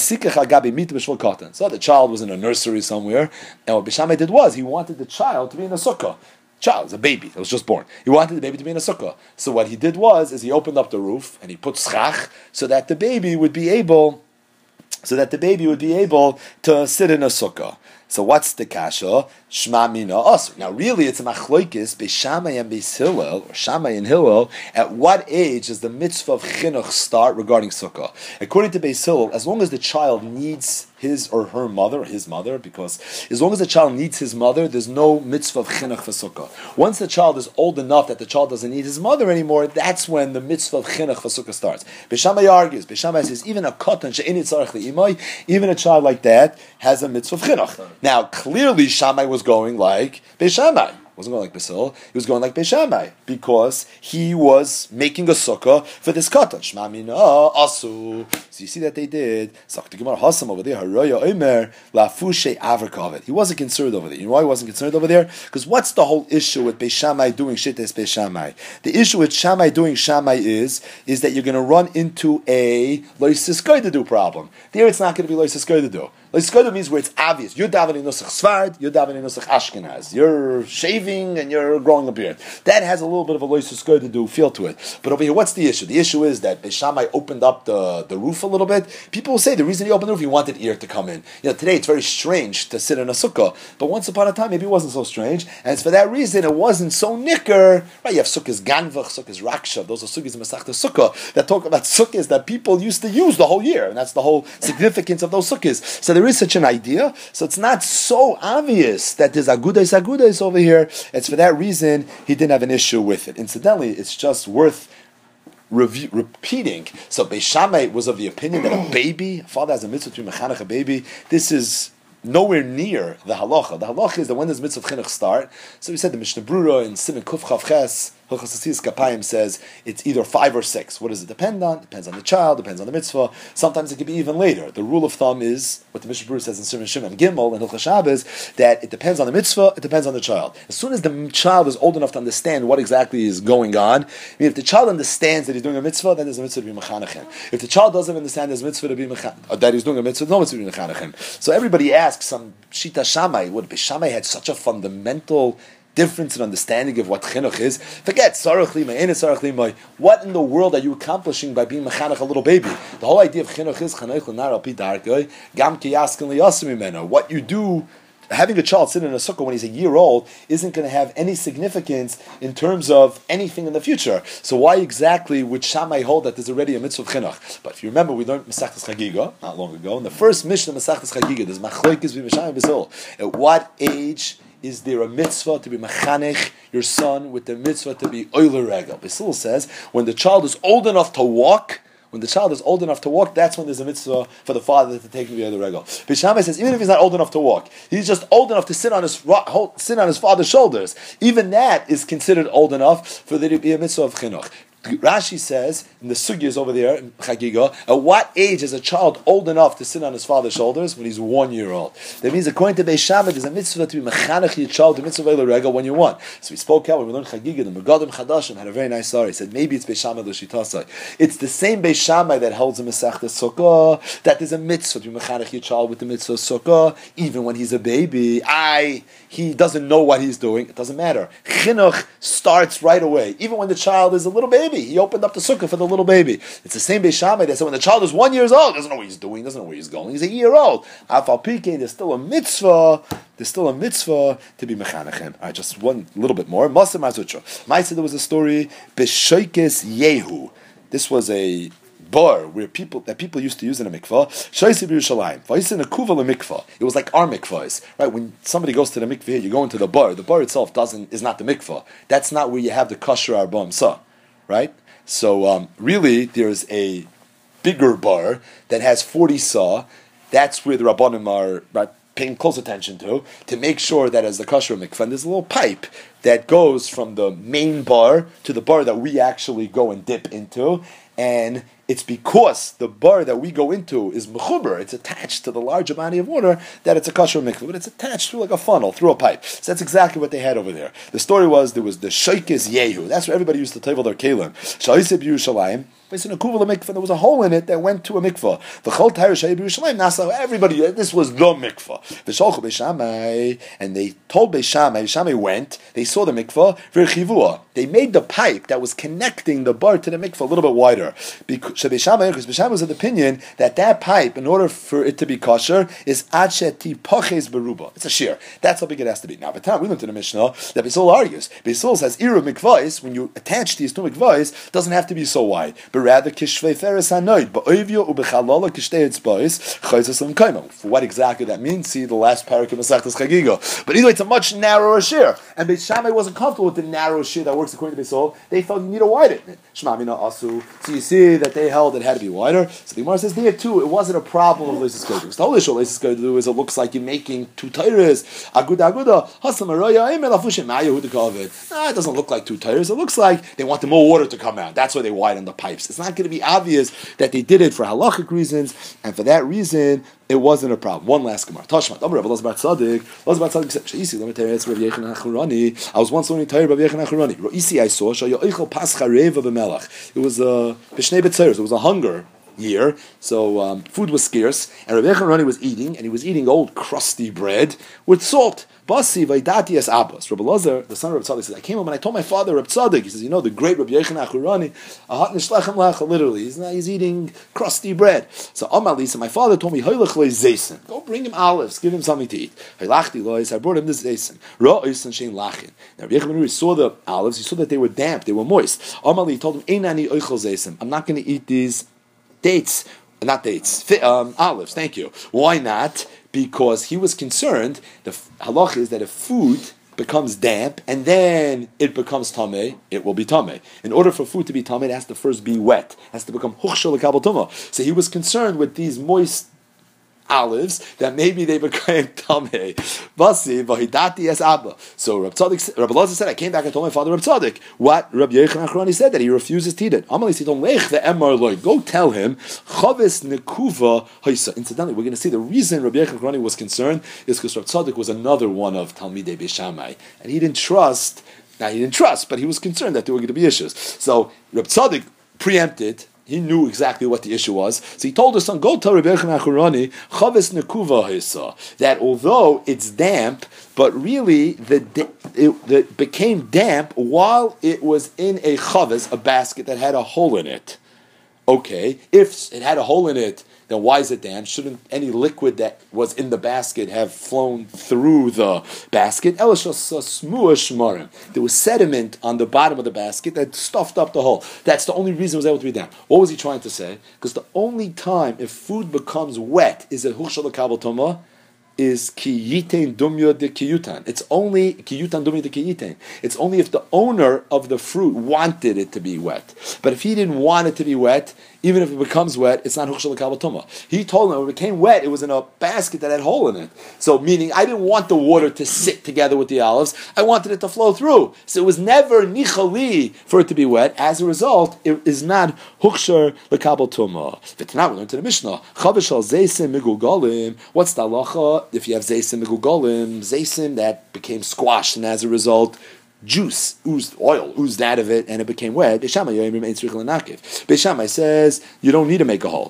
S1: the child was in a nursery somewhere, and what Beis Shammai did was he wanted the child to be in a sukkah. Child, a baby that was just born. He wanted the baby to be in a sukkah. So what he did was he opened up the roof and he put schach so that the baby would be able to sit in a sukkah. So what's the kasha? Shema mina asur. Now really it's a machloikis Beis Shammai and Beis Hillel, or Shammai and Hillel. At what age does the mitzvah of chinuch start regarding sukkah? According to Beis Hillel, as long as the child needs his or her mother, his mother, because as long as the child needs his mother, there's no mitzvah of chinuch for sukkah. Once the child is old enough that the child doesn't need his mother anymore, that's when the mitzvah of chinuch for sukkah starts. Beis Shammai argues. Beis Shammai says even a katan she'ein tzarich li'imai, even a child like that has a mitzvah of chinuch. Now clearly Shammai was going like Beis Shammai. Wasn't going like Beis Hillel. He was going like Beis Shammai because he was making a sukkah for this katan. Shema mina asu. So you see that they did. Zakti Gemara Hasam over there. Haraya Omer lafushe averkavet. He wasn't concerned over there. You know why he wasn't concerned over there? Because what's the whole issue with Beis Shammai doing shittas Beis Shammai? The issue with Shammai doing Shammai is that you're going to run into a loisis goydadu problem. There it's not going to be loisis goydadu. Loisis goydadu means where it's obvious. You're davening nusach Sfard. You're davening nusach Ashkenaz. You're shaving and you're growing a beard. That has a little bit of a loisus good to do feel to it. But over here, what's the issue? The issue is that Beis Shammai opened up the roof a little bit. People will say the reason he opened the roof, he wanted air to come in. Today it's very strange to sit in a sukkah, but once upon a time maybe it wasn't so strange, and it's for that reason it wasn't so nicker. Right? You have sukkahs ganvach, sukkahs raksha. Those are sukkahs in Masechta Sukkah that talk about sukkahs that people used to use the whole year, and that's the whole significance of those sukkahs. So there is such an idea. So it's not so obvious that there's agudais over here. It's for that reason he didn't have an issue with it. Incidentally, it's just worth repeating. So Beis Shammai was of the opinion that a father has a mitzvah to mechanech a baby. This is nowhere near the halacha. The halacha is that when does mitzvah of chinuch start? So we said the Mishnah Brura in Siman Kuf Chav Ches Hilchos Asiyas Kapayim says it's either 5 or 6. What does it depend on? Depends on the child, depends on the mitzvah. Sometimes it can be even later. The rule of thumb is what the Mishnah Brura says in Siman Shimon Gimel and Hilchos Shabbos, that it depends on the mitzvah, it depends on the child. As soon as the child is old enough to understand what exactly is going on, if the child understands that he's doing a mitzvah, then there's a mitzvah to be mechanech. If the child doesn't understand there's a mitzvah to be that he's doing a mitzvah, no mitzvah to be mechanech. So everybody asks, some Shita Shammai, would Beis Shammai had such a fundamental difference in understanding of what chinuch is? Forget sarach limay, ain't sarach limay. What in the world are you accomplishing by being mechanech a little baby? The whole idea of chinuch is chanech l'nar al pi darkei gam ki yaskin liyasim imeno. What you do, having a child sit in a sukkah when he's a year old isn't going to have any significance in terms of anything in the future. So why exactly would Shammai hold that there's already a mitzvah of chinuch? But if you remember, we learned Masechtas Chagiga not long ago. In the first Mishnah of Masechtas Chagiga, there's machloikis v'Beis Shammai Beis Hillel. At what age is there a mitzvah to be mechanech your son with the mitzvah to be oiler regel? Beis Hillel says when the child is old enough to walk. When the child is old enough to walk, that's when there's a mitzvah for the father to take him to the regel. Beis Shammai says even if he's not old enough to walk, he's just old enough to sit on his father's shoulders. Even that is considered old enough for there to be a mitzvah of chinuch. Rashi says in the sugyas over there in Chagiga, at what age is a child old enough to sit on his father's shoulders? When he's 1 year old. That means according to Beis Shammai, there's a mitzvah to be mechanech your child, the mitzvah rega when you're 1. So we spoke out when we learned Chagiga, the Megadim Chadashim had a very nice story. He said maybe it's Beis Shammai l'shitasai. It's the same Beis Shammai that holds a Masechta Sukkah, that there's a mitzvah to be mechanech your child with the mitzvah Sukkah, even when he's a baby. He doesn't know what he's doing. It doesn't matter. Chinuch starts right away. Even when the child is a little baby, he opened up the sukkah for the little baby. It's the same Beis Shammai that said when the child is 1 year old, doesn't know what he's doing, doesn't know where he's going. He's a year old. Afal Pike, there's still a mitzvah. There's still a mitzvah to be mechanechem. All right, just one little bit more. Masa Mazutra. Maisa, there was a story. B'shoikes Yehu. This was a bar where people used to use in a mikvah. Shaisi b'Yerushalayim. Vayisen a kuva mikvah. It was like our mikvahs, right? When somebody goes to the mikvah, you go into the bar. The bar itself is not the mikvah. That's not where you have the kosher arba sa, right? So really, there's a bigger bar that has 40 sa. That's where the rabbanim are paying close attention to make sure that as the kosher mikvah, there's a little pipe that goes from the main bar to the bar that we actually go and dip into, and it's because the bar that we go into is mechuber, it's attached to the larger body of water, that it's a kosher mikvah, but it's attached through like a funnel, through a pipe. So that's exactly what they had over there. The story was, there was the Shoikes Yehu, that's where everybody used to table their kelim. Shaisib Yerushalayim, there was a hole in it that went to a mikvah. Everybody, this was the mikvah. And they told Beis Shammai went, they saw the mikvah, they made the pipe that was connecting the bar to the mikvah a little bit wider. Because Beis Shammai was of the opinion that pipe, in order for it to be kosher, is acheti poches beruba. It's a shear. That's how big it has to be. Now, by the time we learned in the Mishnah, that Beisol argues. Beisol says, Iru mikvahs, when you attach these two mikvahs, doesn't have to be so wide, but rather kishvei feres hanoid, ba'ovio ubechalala kishtei etzbais, chayzas l'mkaimah. For what exactly that means, see the last parak of Masechtas Chagiga. But either way, it's a much narrower shear, and Beis Shammai wasn't comfortable with the narrow shear that works according to Beisol. They felt you need to widen it. Shema mina asu. So you see that they held it had to be wider. So the Gemara says there too, it wasn't a problem of Leisus Kodesh. The whole issue of Leisus Kodesh is it looks like you're making two tires. Aguda. It doesn't look like two tires. It looks like they wanted more water to come out. That's why they widened the pipes. It's not going to be obvious that they did it for halachic reasons, and for that reason, it wasn't a problem. One last Gemara. Tashmat. Elazar Tzadik said, "Sheisi, let me tell you, it's Rabbi Yechon HaCharani. I was once learning Torah Rabbi Yechon HaCharani. Roisi, I saw Shayoichel Pascha Reva b'Melach. It was B'Shnei B'Tzeres. It was a hunger year, so food was scarce, and Rabbi Yechon HaCharani was eating, and he was eating old crusty bread with salt. Basi vaydati as Abbas. Rabbi Elazar, the son of Rabbi Tzadik, says, I came home and I told my father, Rabbi Tzadik, he says, the great Rabbi Yechon HaCharani, ahat nishlechem lecha, literally, he's eating crusty bread. So Amali, so my father told me, Hoylech loy zaysin, go bring him olives, give him something to eat. Hoylachti loy, so I brought him this zaysin. Ra'ois and shein lachin. Now Rabbi Yechon HaCharani saw the olives, he saw that they were damp, they were moist. Amali told him, Einani oichel zaysin, I'm not going to eat these olives, thank you. Why not? Because he was concerned, the halach is that if food becomes damp and then it becomes tameh, it will be tameh. In order for food to be tameh, it has to first be wet. It has to become huchshel l'kabel tumah. So he was concerned with these moist olives that maybe they became tameh. Basi v'hidati es abba. So Rabbi Elazar said, I came back and told my father Rabbi Tzadik what Rabbi Yechon HaCharani said, that he refuses to eat it. Amalei said, lech the emar loy. Go tell him chavis nekuva haisa. Incidentally, we're going to see the reason Rabbi Yechon HaCharani was concerned is because Rabbi Tzadik was another one of Talmidei Beis Shammai, and he didn't trust, but he was concerned that there were going to be issues. So Rabbi Tzadik preempted. He knew exactly what the issue was. So he told his son, go tell Rabbi Yechon HaCharani, chavis nekuva haisa, that although it's damp, but really it became damp while it was in a chavis, a basket that had a hole in it. Okay, if it had a hole in it, then why is it damp? Shouldn't any liquid that was in the basket have flown through the basket? There was sediment on the bottom of the basket that stuffed up the hole. That's the only reason it was able to be damp. What was he trying to say? Because the only time if food becomes wet is at huchshel l'kabel tumah, is ki yitain dumya de kiyutan. It's only kiyutan dumya de kiyitain. It's only if the owner of the fruit wanted it to be wet. But if he didn't want it to be wet, even if it becomes wet, it's not Huksha L'Kabel Tumah. He told him when it became wet, it was in a basket that had a hole in it. So meaning, I didn't want the water to sit together with the olives. I wanted it to flow through. So it was never nichali for it to be wet. As a result, it is not Huksha L'Kabel Tumah. V'tanah, we learned to the Mishnah. Chavishal Zeisim Migugalim. What's the halacha if you have Zeisim Migugalim? Zeisim that became squashed, and as a result, juice, oil oozed out of it, and it became wet. Beis Shammai says you don't need to make a hole.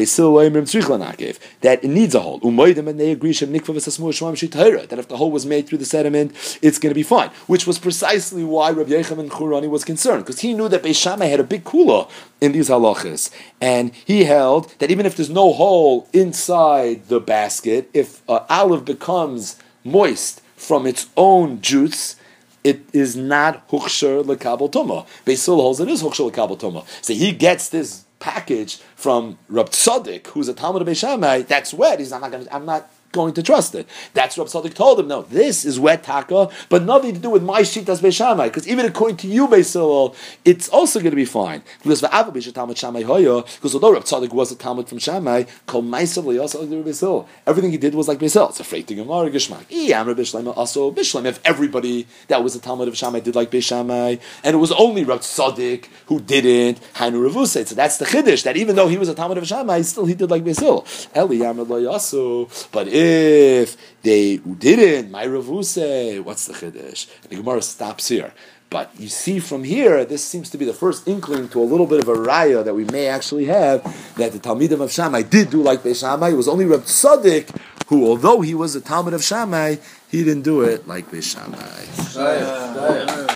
S1: That it needs a hole. And they agree that if the hole was made through the sediment, it's going to be fine. Which was precisely why Rabbi Yochanan Churani was concerned, because he knew that Beis Shammai had a big kula in these halachas, and he held that even if there's no hole inside the basket, if olive becomes moist from its own juice, it is not Huksher L'Kabel Tumah. Beis Hillel holds it is Huksher L'Kabel Tumah. So he gets this package from Rab Tzaddik, who's a Talmud of Beis Shammai, that's wet. I'm not going to trust it. That's what Rab Tzaddik told him. No, this is wet taka, but nothing to do with my shitas Beis Shammai, because even according to you, Beis Hillel, it's also going to be fine. Because although Rab Tzaddik was a Talmud from Shammai, everything he did was like Beis Hillel. It's a freighting Gemara Geshmak. Also Bishleim, if everybody that was a Talmud of Shammai did like Beis Shammai, and it was only Rab Tzaddik who didn't, Hainu Ravusei. So that's the Chiddush, that even though he was a Talmud of Shammai, still he did like Beis Hillel. But if they didn't, my Ravuse, what's the Chiddush? And the Gemara stops here. But you see from here, this seems to be the first inkling to a little bit of a raya that we may actually have, that the Talmidim of Shammai did do like Beis Shammai. It was only Reb Tzaddik who, although he was a Talmud of Shammai, he didn't do it like Beis Shammai.